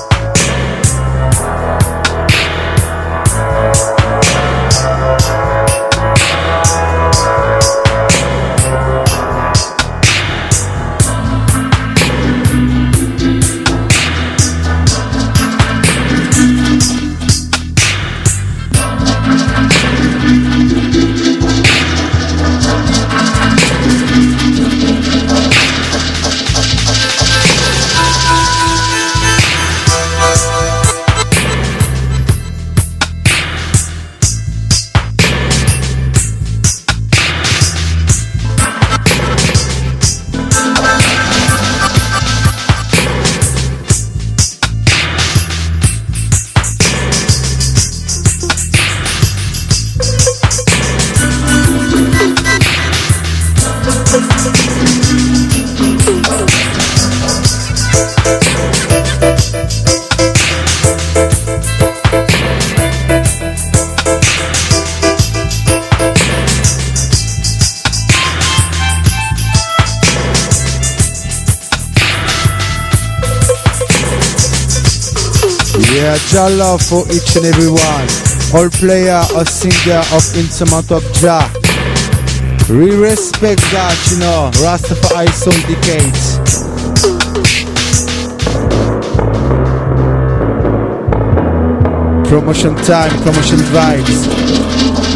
Yeah, Jah love for each and every one. All player or singer of instrument of Jah. We respect that, you know. Rastafari soul decades. Promotion time, promotion vibes.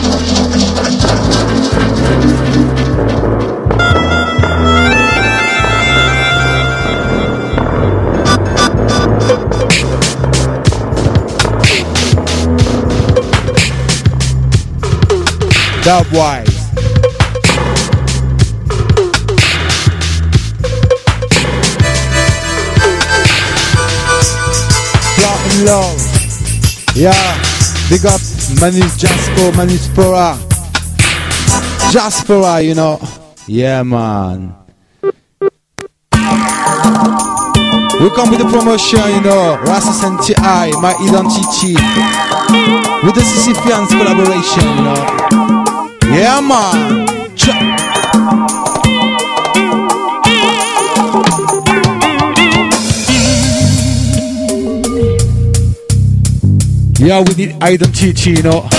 Dubwise. Platinum Love. Yeah, big up Manus Jaspo, Manus Pora. Jaspera, you know. Yeah, man. We come with the promotion, you know. Rassus and T I, My Identity. With the Sisypheans collaboration, you know. Yeah, man. Ch yeah, we need identity, you know.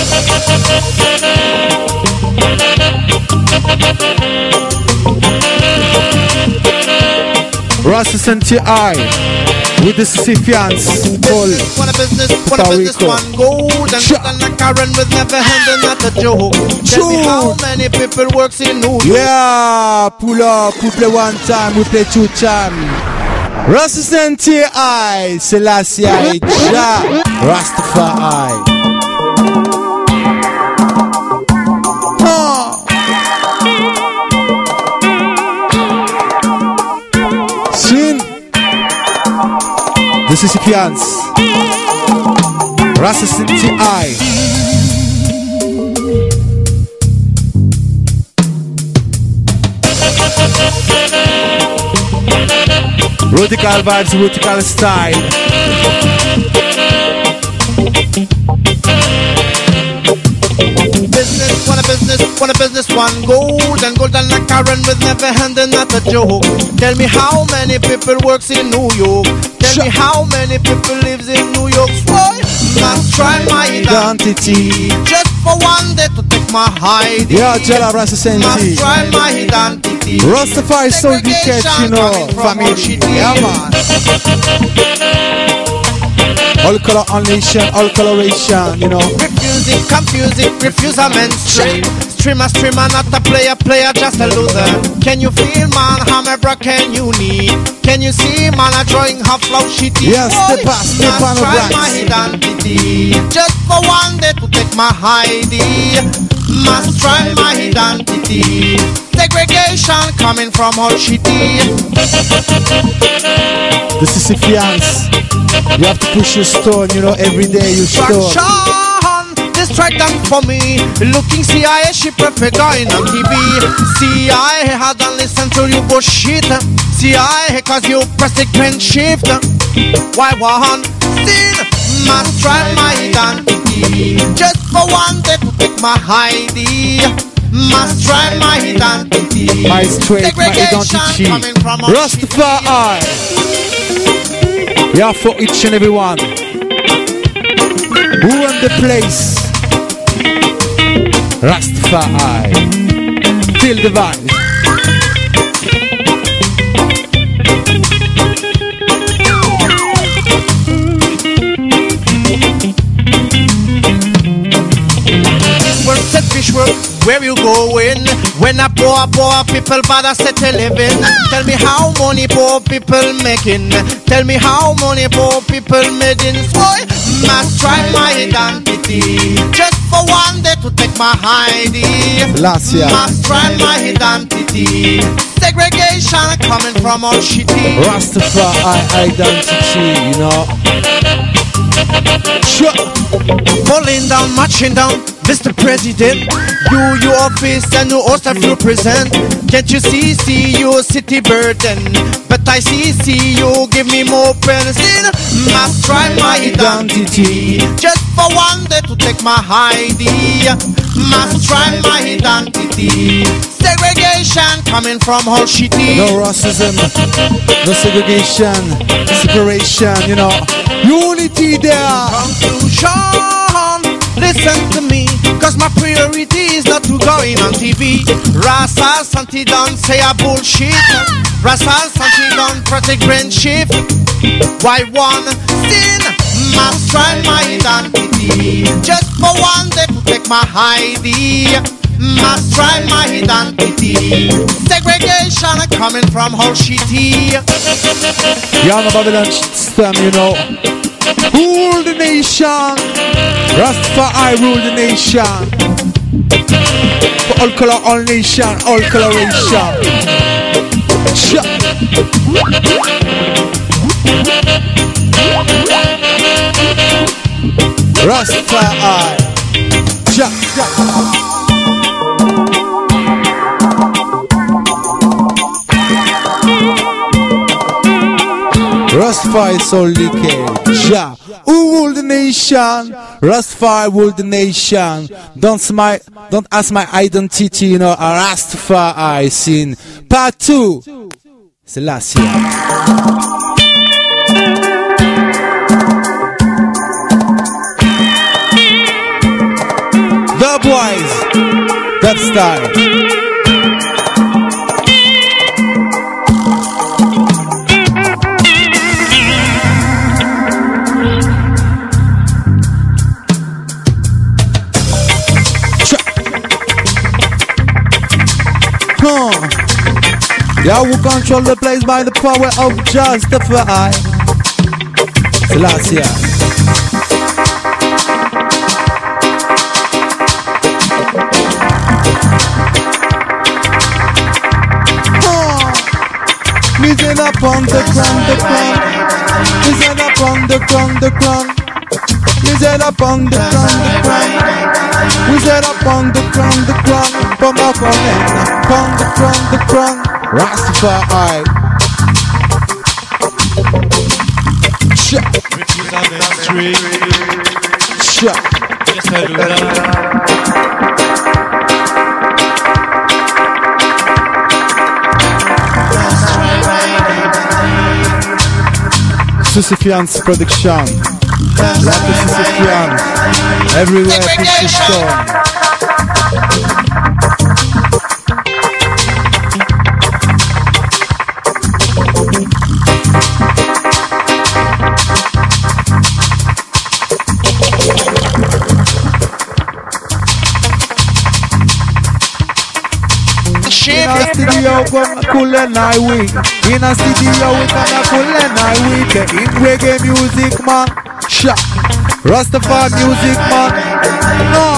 Rassus and T I with the Sisypheans called What a business, what a business, one gold and Ch and a Karen with never handle not a joke. Tell me how many people works in New York. Yeah, pull up, we play one time, we play two time. Rassus and T I, Selassie I, Jah, Rastafari. Oh. Sin, the Sisypheans, Rassus and T I. Radical vibes, radical style. Business, what a business, what a business, one gold and gold and a Karen with never handle not a joke. Tell me how many people works in New York. Tell me how many people lives in New York. Why? Not try my identity. Just for one day to take my hiding. Yeah, Jala Rasta Senti. Must try my identity. Rastafari Soul D K, you know, family. Yeah, man. All color, all nation, all coloration, you know. Refusing, confusing, refuse a mainstream. Streamer, streamer, not a player, player, just a loser. Can you feel, man, how my bro can you need? Can you see, man, a drawing half flow shitty? Yes, step up, step on the try my identity. Just for one day to take my hiding. Must try my identity. Segregation coming from all shitty. This is Sifians. You have to push your stone, you know, every day you stone. Distract them for me. Looking C I A, she prefer going on T V. C I A hadn't listened to you bullshit. C I A cause you press the green shift. Why one sin? Must try my identity. Just for one day to take my I D. Must try my identity. My straight, my identity. Rastafari. Yeah, for each and every one. Who run the place? Rastafari. Feel the vibe. Work, selfish work, where you going? When a poor, poor people bother settle living. Tell me how money poor people making. Tell me how money poor people made in boy. Must try my identity. Just for one day to take my I D. Last year. Must try my identity. Segregation coming from all shitty. Rastafari identity, you know. Sure. Falling down, marching down, Mister President. You, your office and your host have you present. Can't you see, see your city burden? But I see, see you give me more penicillin. Must try my identity. Just for one day to take my I D. Must try my identity. Segregation coming from all shitty. No racism, no segregation, separation, you know. Unity there. Conclusion, listen to me, cause my priority is not to go in on T V. Rasa Santi don't say a bullshit. Rasa Santi don't protect brain shift. Why one sin? Must try my identity. Just for one day to take my I D. Must try my identity. Segregation coming from whole shitty. Yeah, the Babylon system, you know. Rule the nation. Rastafari rule the nation. For all color, all nation, all coloration. Sure. Rastafari. Sure. Sure. Rastafari Soul D K. Ja. Who rule the nation? Rastafari rule the nation. Don't my, don't ask my identity, you know. A Rastafari scene. Part two. C'est last year. Dubwise. Dub style. Yeah, we control the place by the power of Justify. Selassie. We set up on the ground, the ground. We set up on the ground, the ground. We set up on the ground, the ground. We set up on the ground, the ground. From up on it, on the ground, the ground. Rastafari. Shut. Shut. Sisyphean's production. Like Sisyphean. Everywhere peace is shown. In a studio, come cool and I week. In a studio, we gonna cool and I week. In reggae music, man. Shot. Rastafari music, man. No.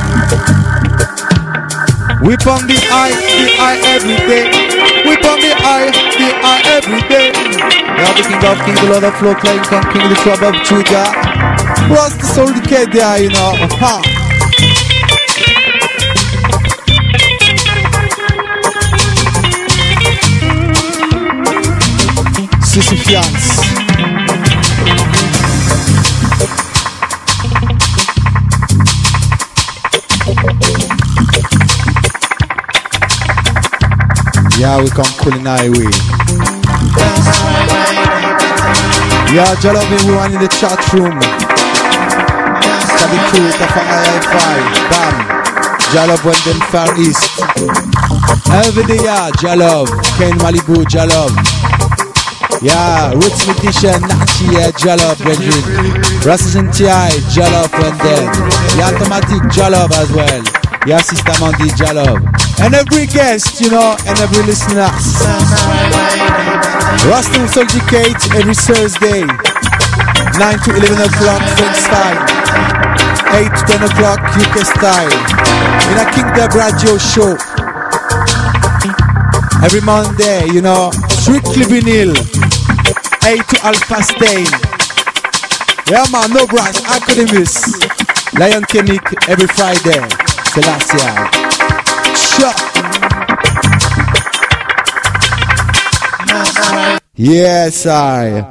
We pump the eye, the eye every day. We pump the eye, the eye every day. Yeah, the king of king, the lord of flow, playing con king, the club of Judah. Rasta soul the kid there, you know. Ha. Sisyphians. Yeah, we come culinary way. Yeah, Jalove, everyone in the chat room. Study crew, Tafanga I five, bam. Jalove went them far east. Every day, yeah, Jalove, Ken Malibu, Jalove. Yeah, Roots Medition, Nachi, yeah, Jalove, Benjamin. Rastas and T I, Jalove went there. Yeah, Automatic, Jalove as well. Yeah, Sister Mandy, Jalove. And every guest, you know, and every listener. Rastas Soldicate every Thursday, nine to eleven o'clock French style, eight to ten o'clock U K style. In a King Dub Radio show. Every Monday, you know, strictly vinyl. eight to Alpha Stain. Yeah man, no branch, Academies. Lion Clinic every Friday. Selassie. Shut. Yes, I.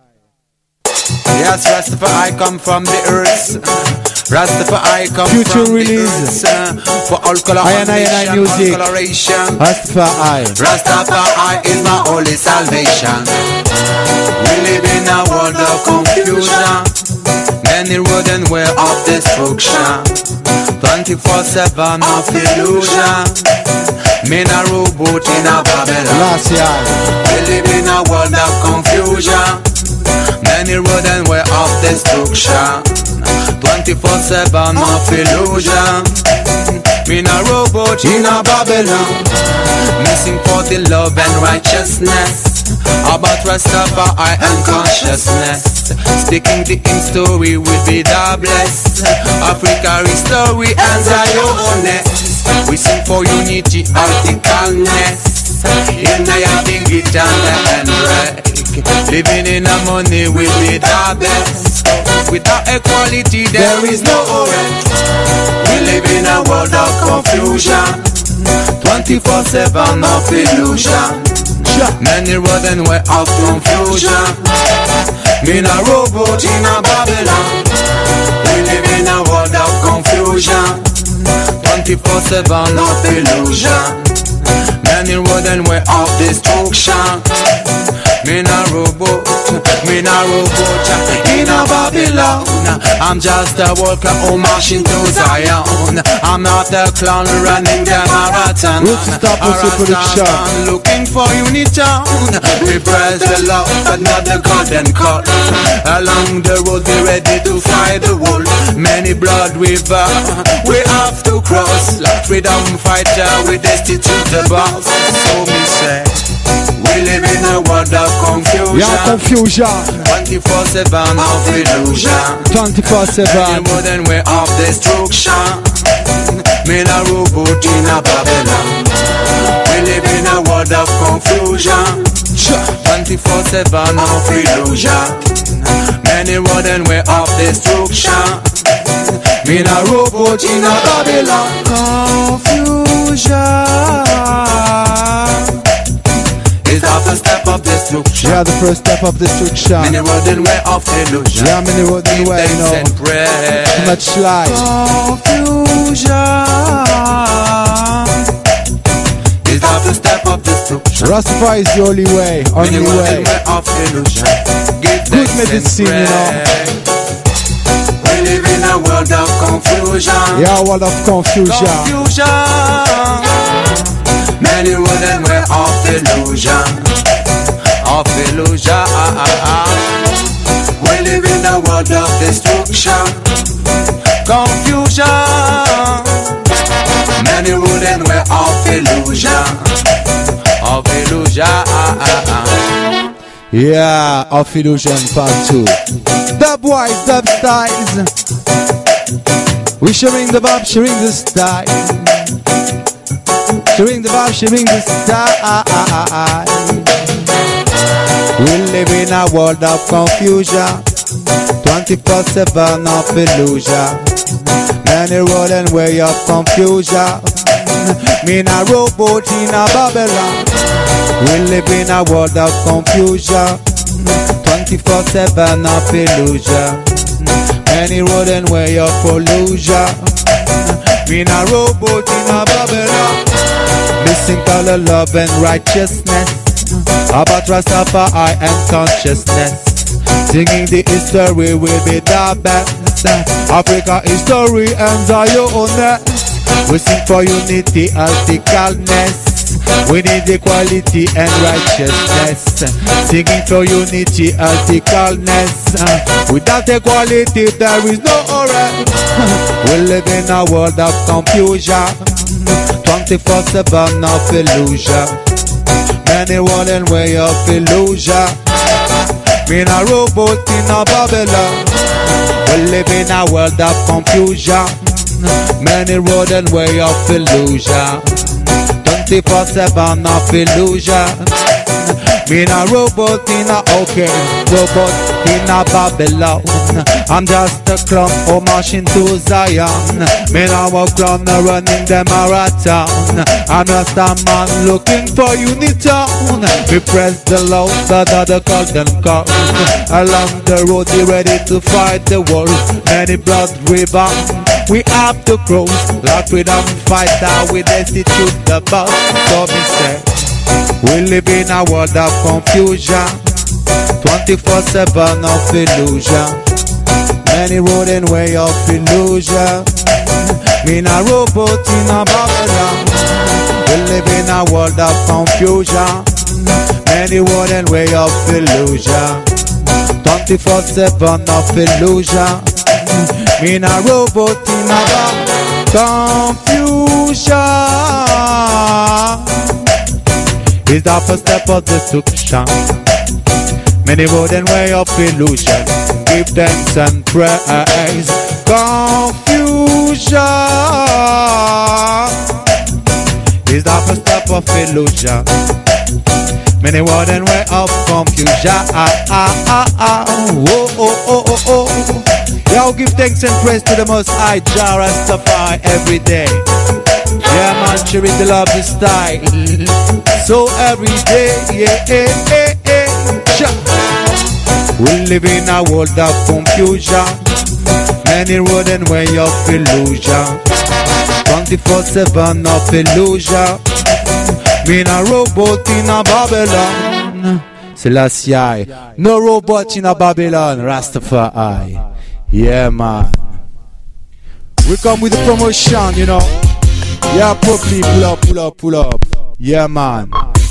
Yes, Rastafari come from the earth. Rastafari come Future from release. the earth. For all color, I and I and I music. coloration. Rastafari. Rastafari is my only salvation. We live in a world of confusion. Many road and way of destruction. twenty-four seven of illusion. Me a robot in a Babylon. Last year. We live in a world of confusion. Many road and way of destruction. twenty-four seven of illusion. Me a robot in a Babylon. Missing for the love and righteousness. About Rastafari and consciousness. Sticking the in story will be the blessed. Africa restory and Zioness. We sing for unity, articleness. In the git and the handbrake. Living in harmony will be the best. Without equality there is no rest. We live in a world of confusion. twenty-four seven of illusion. Many road and way of confusion. Me a robot in a Babylon. We live in a world of confusion. twenty-four seven of illusion. Many road and way of destruction. Me a robot, me a robot in a Babylon. I'm just a walker who marching to Zion. I'm not a clown running the marathon. Rasta looking for unity. We praise the Lord, but not the golden cut. Along the road we ready to fight the wolf. Many blood river we have to cross. Like freedom fighter, we destitute the boss. So me say, we live in a world of confusion. Yeah, confusion. twenty-four seven of illusion. twenty-four seven. More than way of destruction. Me a robot in a Babylon. We live in a world of confusion. twenty-four seven of illusion. Many road and way of destruction. Me a robot in a Babylon. Confusion is the first step of destruction. Yeah, the first step of destruction. Many road and way of illusion. Yeah, many road and way, you know. Too much light. Confusion is the first step of destruction. Rastafari is the only way, only Many way. of illusion. Give Good medicine, you know. We live in in a world of confusion. Yeah, world of confusion. Confusion. Many road and way of illusion. Of illusion. We live in a world of destruction. Confusion. Many road and way of illusion. Of illusion. Yeah, of illusion part two. Dub wise, dub styles. We sharing the vibe, sharing the style. Sharing the vibe, sharing the style. We live in a world of confusion. twenty-four seven of illusion. Many road and way of confusion. Me a robot in a Babylon. We live in a world of confusion. twenty-four seven of illusion. Many road and way of illusion. Me a robot in a Babylon. Missing color, love and righteousness. About Rastafari and consciousness. Singing the history will be the best. Africa history and Zionist. We sing for unity and equalness. We need equality and righteousness. Singing for unity and equalness. Without equality there is no rest. We live in a world of confusion. twenty-four seven of illusion. Many world and way of illusion. Me a robot in a Babylon. We live in a world of confusion. Many road and way of illusion. twenty-four seven of illusion. Me a robot in a okay, robot in a Babylon. I'm just a clown, oh marching to Zion. Me a walk round running the marathon. I'm just a man looking for unity. We press the loud, the other golden call. Along the road, we ready to fight the war. Many blood river. We have to cross, like we don't fight that we destitute the boss. So me say, we live in a world of confusion. twenty-four seven of illusion. Many road and way of illusion. Me a robot in a Babylon. We live in a world of confusion. Many road and way of illusion. twenty-four seven of illusion. Me a robot in a confusion. Is the first step of destruction. Many road and way of illusion. Give thanks and praise. Confusion is the first step of illusion. Many road and way of confusion. Ah, ah, ah, ah. Oh, oh, oh, oh, oh. Y'all give thanks and praise to the Most High Jah Rastafari every day. Yeah, man, cheering the love the style. So every day, yeah, yeah, yeah, yeah. We live in a world of confusion. Many road and way of illusion. twenty-four seven of illusion. Me a robot in a Babylon. Selassie, no robot in a Babylon. Rastafari. Yeah, man. We come with the promotion, you know. Yeah, properly, pull up, pull up, pull up. Yeah, man.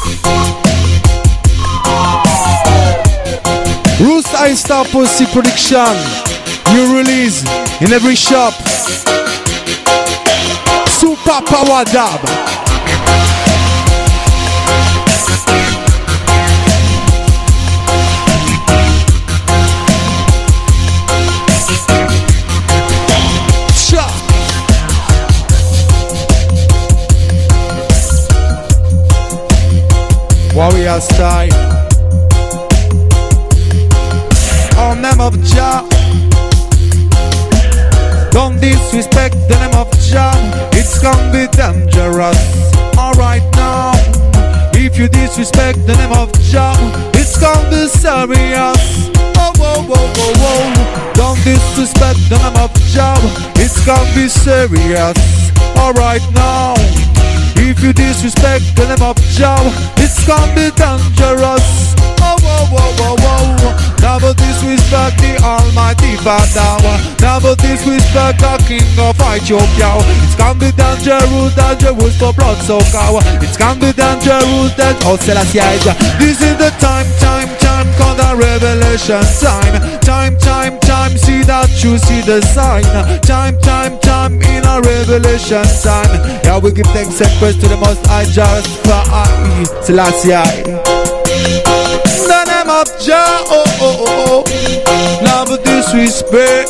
Roost I Star Pussy Production. New release in every shop. Super Power Dub. Warrior style. On name of Jah. Don't disrespect the name of Jah. It's gonna be dangerous. Alright now. If you disrespect the name of Jah, it's gonna be serious. Oh, whoa, whoa, whoa, whoa. Don't disrespect the name of Jah. It's gonna be serious. Alright now. If you disrespect the name of Jah, it's gonna be dangerous. Oh, whoa, whoa, whoa, whoa. Now Never disrespect the Almighty Father. Never disrespect the King of Ethiopia. It can be dangerous, dangerous for blood so cow. It can be dangerous, that oh Selassie. This is the time, time, time, called a revelation time. Time, time, time, see that you see the sign. Time, time, time, in a revelation time. Yeah, we give thanks and praise to the Most High, just for I, Selassie. The name of Jah, oh, oh, oh, oh. Never disrespect.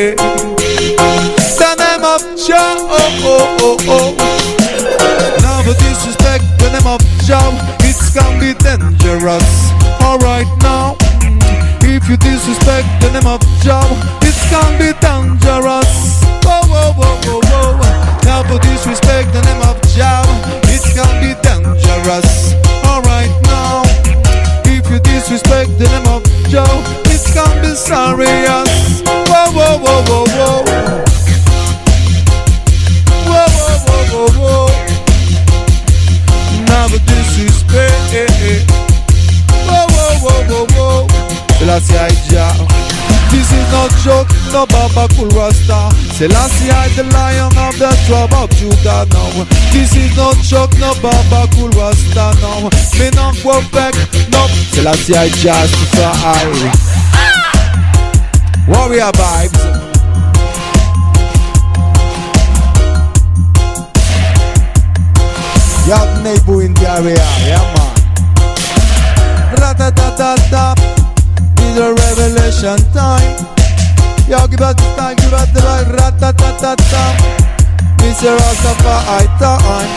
The name of Jah, oh, oh, oh, oh. Never disrespect the name of Jah. It can be dangerous. Alright now, if you disrespect the name of Jah, it can be dangerous. Whoa, whoa, whoa, whoa, whoa. Never disrespect the name of Jah. It can be dangerous. Alright now, if you disrespect the name of Jah, it can be serious. Whoa, whoa, whoa, whoa, whoa. Whoa, whoa, whoa, whoa, whoa. Never disrespect. Whoa, whoa, whoa, whoa, whoa. Selassie I Jah. This is not joke, no Baba Cool Rasta. Selassie I, the lion of the tribe of Judah now. This is not joke, no Baba Cool Rasta now. Me not go back, no. Selassie I just for I. Warrior vibes. You have neighbor in the area, yeah man. Ra-ta-ta-ta-ta. It's a revelation time. Yo, give us the time, give us the light. Ra-ta-ta-ta-ta. Mister Rastafari time.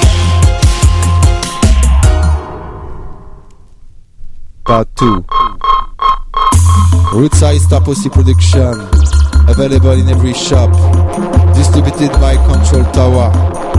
Part two. Rootside Star Pussy Production. Available in every shop. Distributed by Control Tower.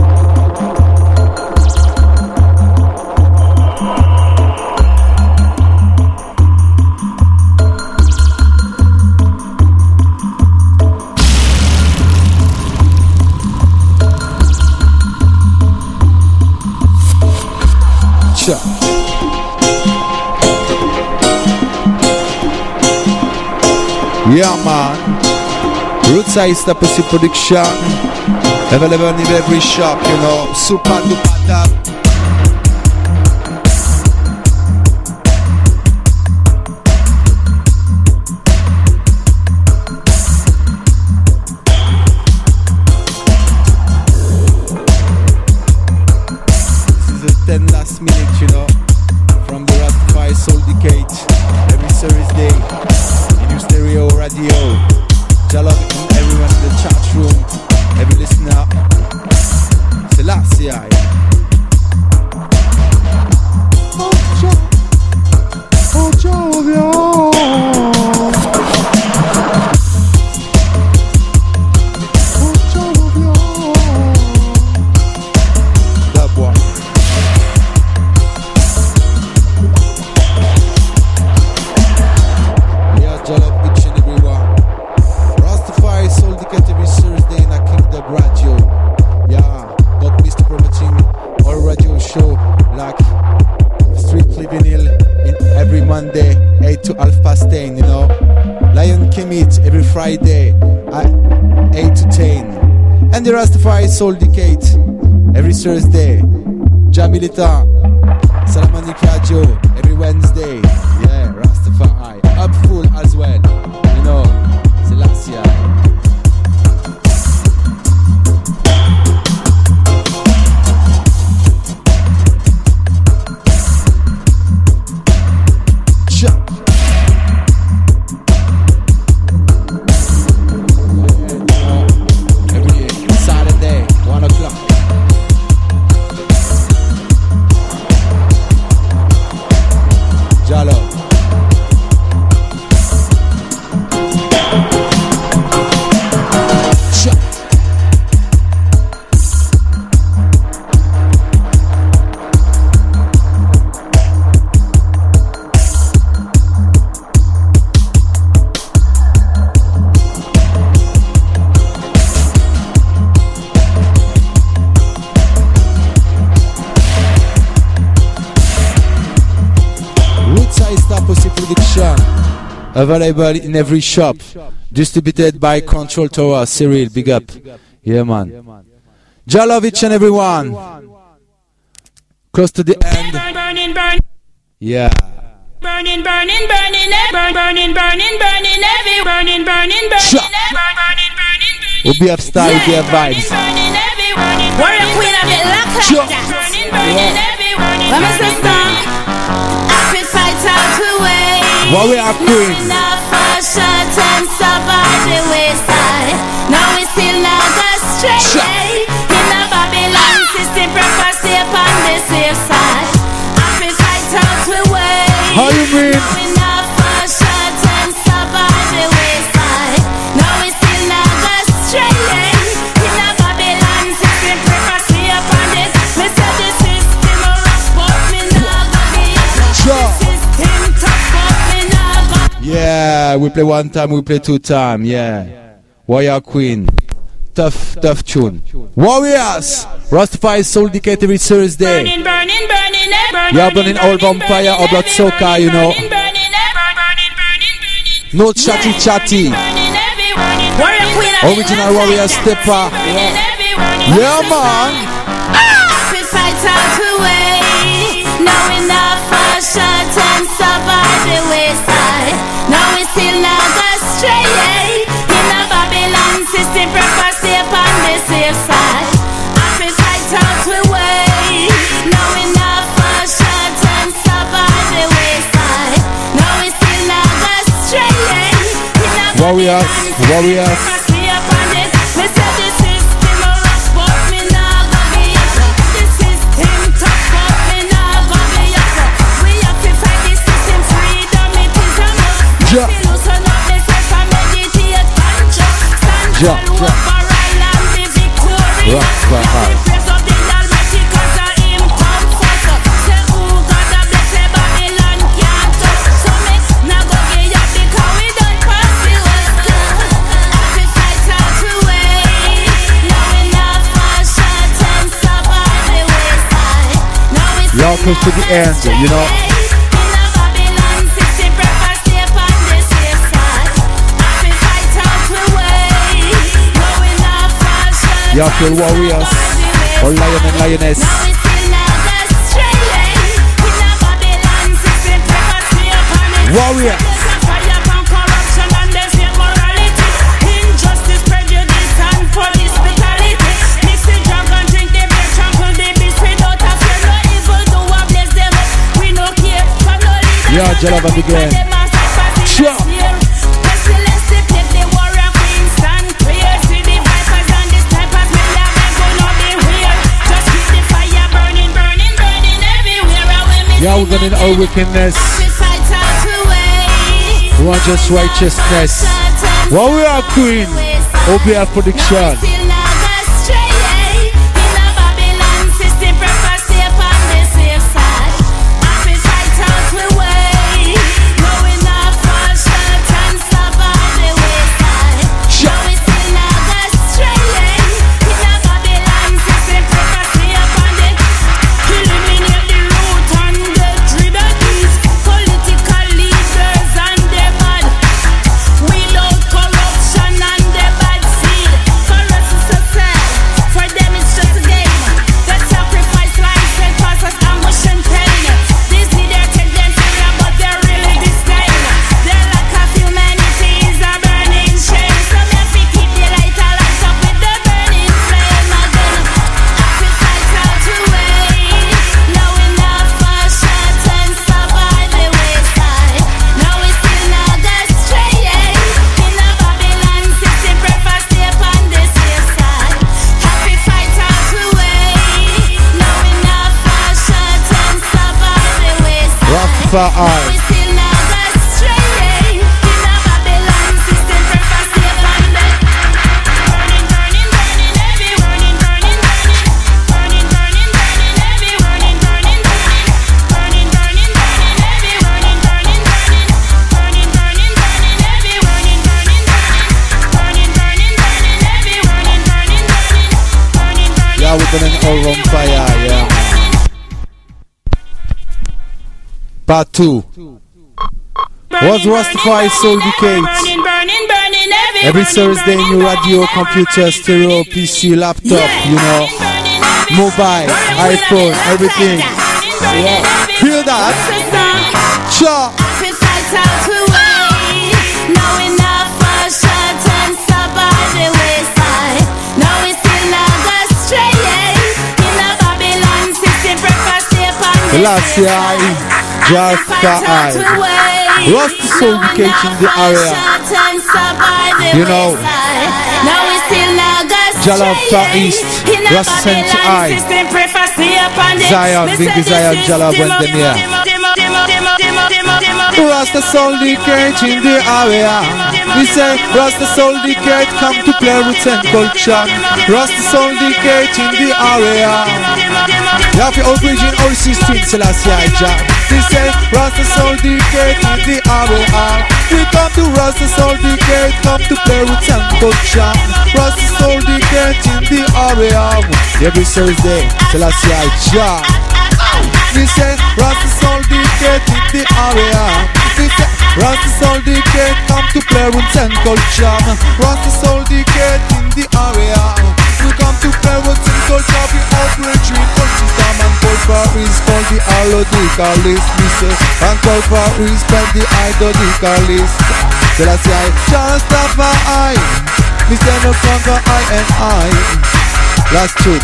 Yeah man, Rootside Star Pussy Production. Available in every shop, you know. Super duper top. This is a ten last minute, you know, from the Rastafari Soul Decade. Every Thursday in your stereo radio. Jalab and everyone in the chat room, every listener. Selassie I. Oh Jah, oh Jah, Friday at eight to ten. And the Rastafari Soul Decade every Thursday. Jamilita Salamani Kajo every Wednesday. Yeah, Rastafari up full as well. You know, Selassie. Available in every shop. Distributed by Control Tower. Cyril, big up. Yeah, man. Jah love each and everyone. Close to the end. Burning, burning. Yeah. Burning, burning, burning, burning, burning, burning, burning, heavy, burning, burning, burning, burning, burning, burning. We'll be up style, we'll be up vibes. Burning, heavy, burning. Warrior Queen of it, lock like that. Burning, burning, heavy, burning. Let me say some. Happy fight out to way. Warrior Queen. Enough for shut and survive the wayside. Now we still not go straight. In the Babylon system, prefer stay upon the safe side. Happy fight out to way. How you mean? Enough for shut and survive the wayside. Now we still not go straight. In the Babylon system, prefer stay upon this. Me say the system a rough, but me not go give. System tough, but me not go. Yeah, we play one time, we play two time. Yeah. Warrior Queen. Tough, tough tune. Warriors! Rastafari Soul Decade every Thursday. Burning, burning, burning, burning. You are burning all vampire or blood soca, you know. No chatty chatty. Original warrior stepper. Yeah, man. Happy fight out to way. Now enough for shut and survive the wayside. Now we still not go straight. In the Babylon system, prefer stay upon the safe side. Happy fight out to way. Now enough for shut and survive the wayside. Now we still not go straight. In the Warriors, warriors. prefer stay upon this. Me say the system a rough, but me not go give. The system tough, but me not go give. We have to fight the system freedom. It is a must. Ja. We loosen up the self and meditate and just stand Ja, tall ja. over island the victory. Rastafari. The praise of the Almighty 'cause of Him comfort us. Say who God a bless the Babylon can't touch. So me nah go give up because we done pass the west. Happy fight out to way. Now enough for shut and survive the wayside. Now we Y'all still close to the end, you know. Y'all feel warriors or lion and lioness. Warrior. Injustice, prejudice, and police brutality. Mix the drunk and drink the beer, trample the beast without a fear. No evil do a bless them up. We no care for no leader. Yeah, Jalava again. Sure. Pestilence, they take the warrior queen, stand clear. See the vipers and the snipers, me love them, go not be weird. Just keep the fire burning, burning, burning everywhere. Away me Yeah, we're gonna all wickedness. happy fight out to way. We want just righteousness. Warrior Queen. O B F prediction. Still not go straight. In the Babylon system, prefer stay upon the safe side. Happy fight out we way. Know enough for shut and survive the wayside. Now we still not go straight. In the Babylon system, prefer stay upon the. Eliminate the root and get rid of these political leaders and the bad. Without corruption and the bad seed. For us it's a sad, for them it's just a game. They sacrifice lives and cause us anguish and pain. These leaders take them serious but they're really disdain. Their lack of humanity is a burning shame. So me have to keep the light alight up with the burning flame again. Happy fight out to way. Now enough for shut and survive the wayside. Now we still not go straight. In the Babylon system, prefer stay upon the safe side. Happy fight out to way. Now enough for shut and survive the wayside. Rastafari. We still not go straight. In the Babylon system, prefer stay upon the burning, burning, burning, heavy, burning, burning, burning, burning, burning, burning, heavy, burning, burning, burning, burning, burning, burning, heavy, burning, burning, burning, burning, burning, burning, heavy, burning, burning, burning, burning, burning, burning, heavy, burning, burning, burning, burning, burning. Yeah, we're gonna all on fire, yeah. Part two. Burning, was Rastafari Soul Decade. burning, burning, burning, heavy, Every burning, Thursday, burning, new burning, radio, burning, computer, burning, stereo, P C, laptop, you know, mobile, iPhone, everything. Yeah. Hear that? Sure. Last year, just the eye. Rusty Soul Decade in the area. You know, Jalab Far East, Rasta Sancti Eye, Zion, Binky Zion, Jalab went them here. Rasta Soul Decade in the area. We say Rasta Soul Decade come to play with Saint culture. Rasta Soul Decade in the area. You have your old region, all sixteen, Selassie I Jah. We say Rasta Soul Decade in the area. We come to Rasta Soul Decade, come to play with Saint culture. Rasta Soul Decade in the area. Every Thursday, Selassie I Jah. We say Rasta Soul Decade in the area. We say Rasta Soul Decade, come to play with Saint culture. Rasta Soul Decade in the area. We come to play with Saint culture. We operate three countries. And call for respect the alodicalist. We say and call for respect the idodicalist. So that's why just stop my eye. We say no conquer I and I. Last tune.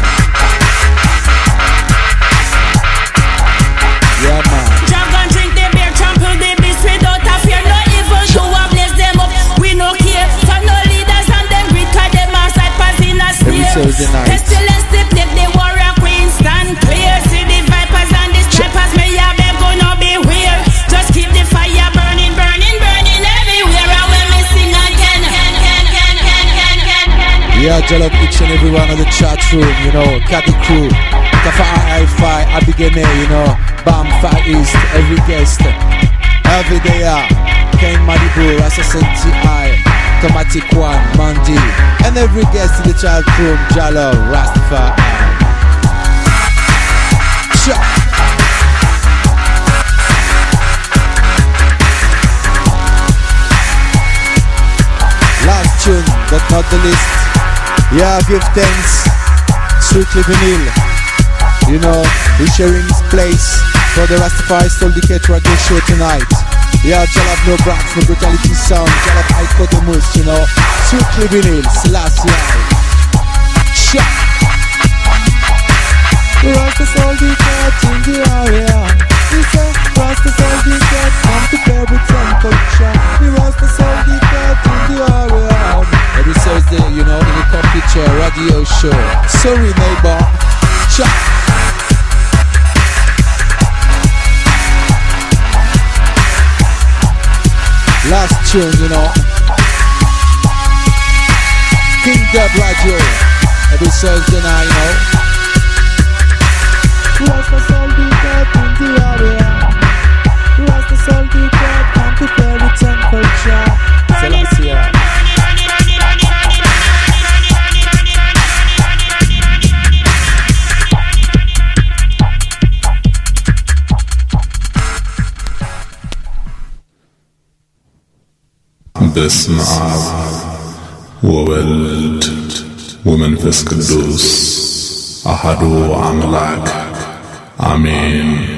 Yeah man. Drink and drink the beer, trample the beast without a fear. No evil do a blaze them up. We no care for no leaders and them greed, cause them outside pass in a snare. Pestilence the plague, the warrior queen stand clear. See the vipers and the stripers, may ya beg gonna beware. Just keep the fire burning, burning, burning everywhere. And when we sing again, yeah, Jalab each and every one of the chat room, you know, Catty Crew, Tafa Hi-Fi, Abigail, you know, Bam, Far East, every guest, every day, yeah, Ken Madibu, Rasta Sancti Eye, Tomatic One, Mandi, and every guest in the chat room, Jalab, Rastafari. Sure. Last tune, but not the least. Yeah, give thanks. Strictly Vinyl. You know, we're sharing this place for the Rastafari Soul Decade radio show tonight. Yeah, Jalab no brax, no brutality sound. Jalab Ikodemus, you know. Strictly Vinyl, Selassie. Shut. Rasta Soul Decade in the area. We say Rasta Soul Decade, come to play with some culture. We Rasta Soul Decade in the area. Every Thursday, you know, in the computer radio show. Sorry, neighbor. Cha. Last tune, you know. King Dub Radio. Every Thursday night, you know. Rasta Soul Decade in the area. Rasta Soul Decade, come to play with some culture. Selassie. باسم آب وولد ومنفس قدوس أحد أملاك آمين.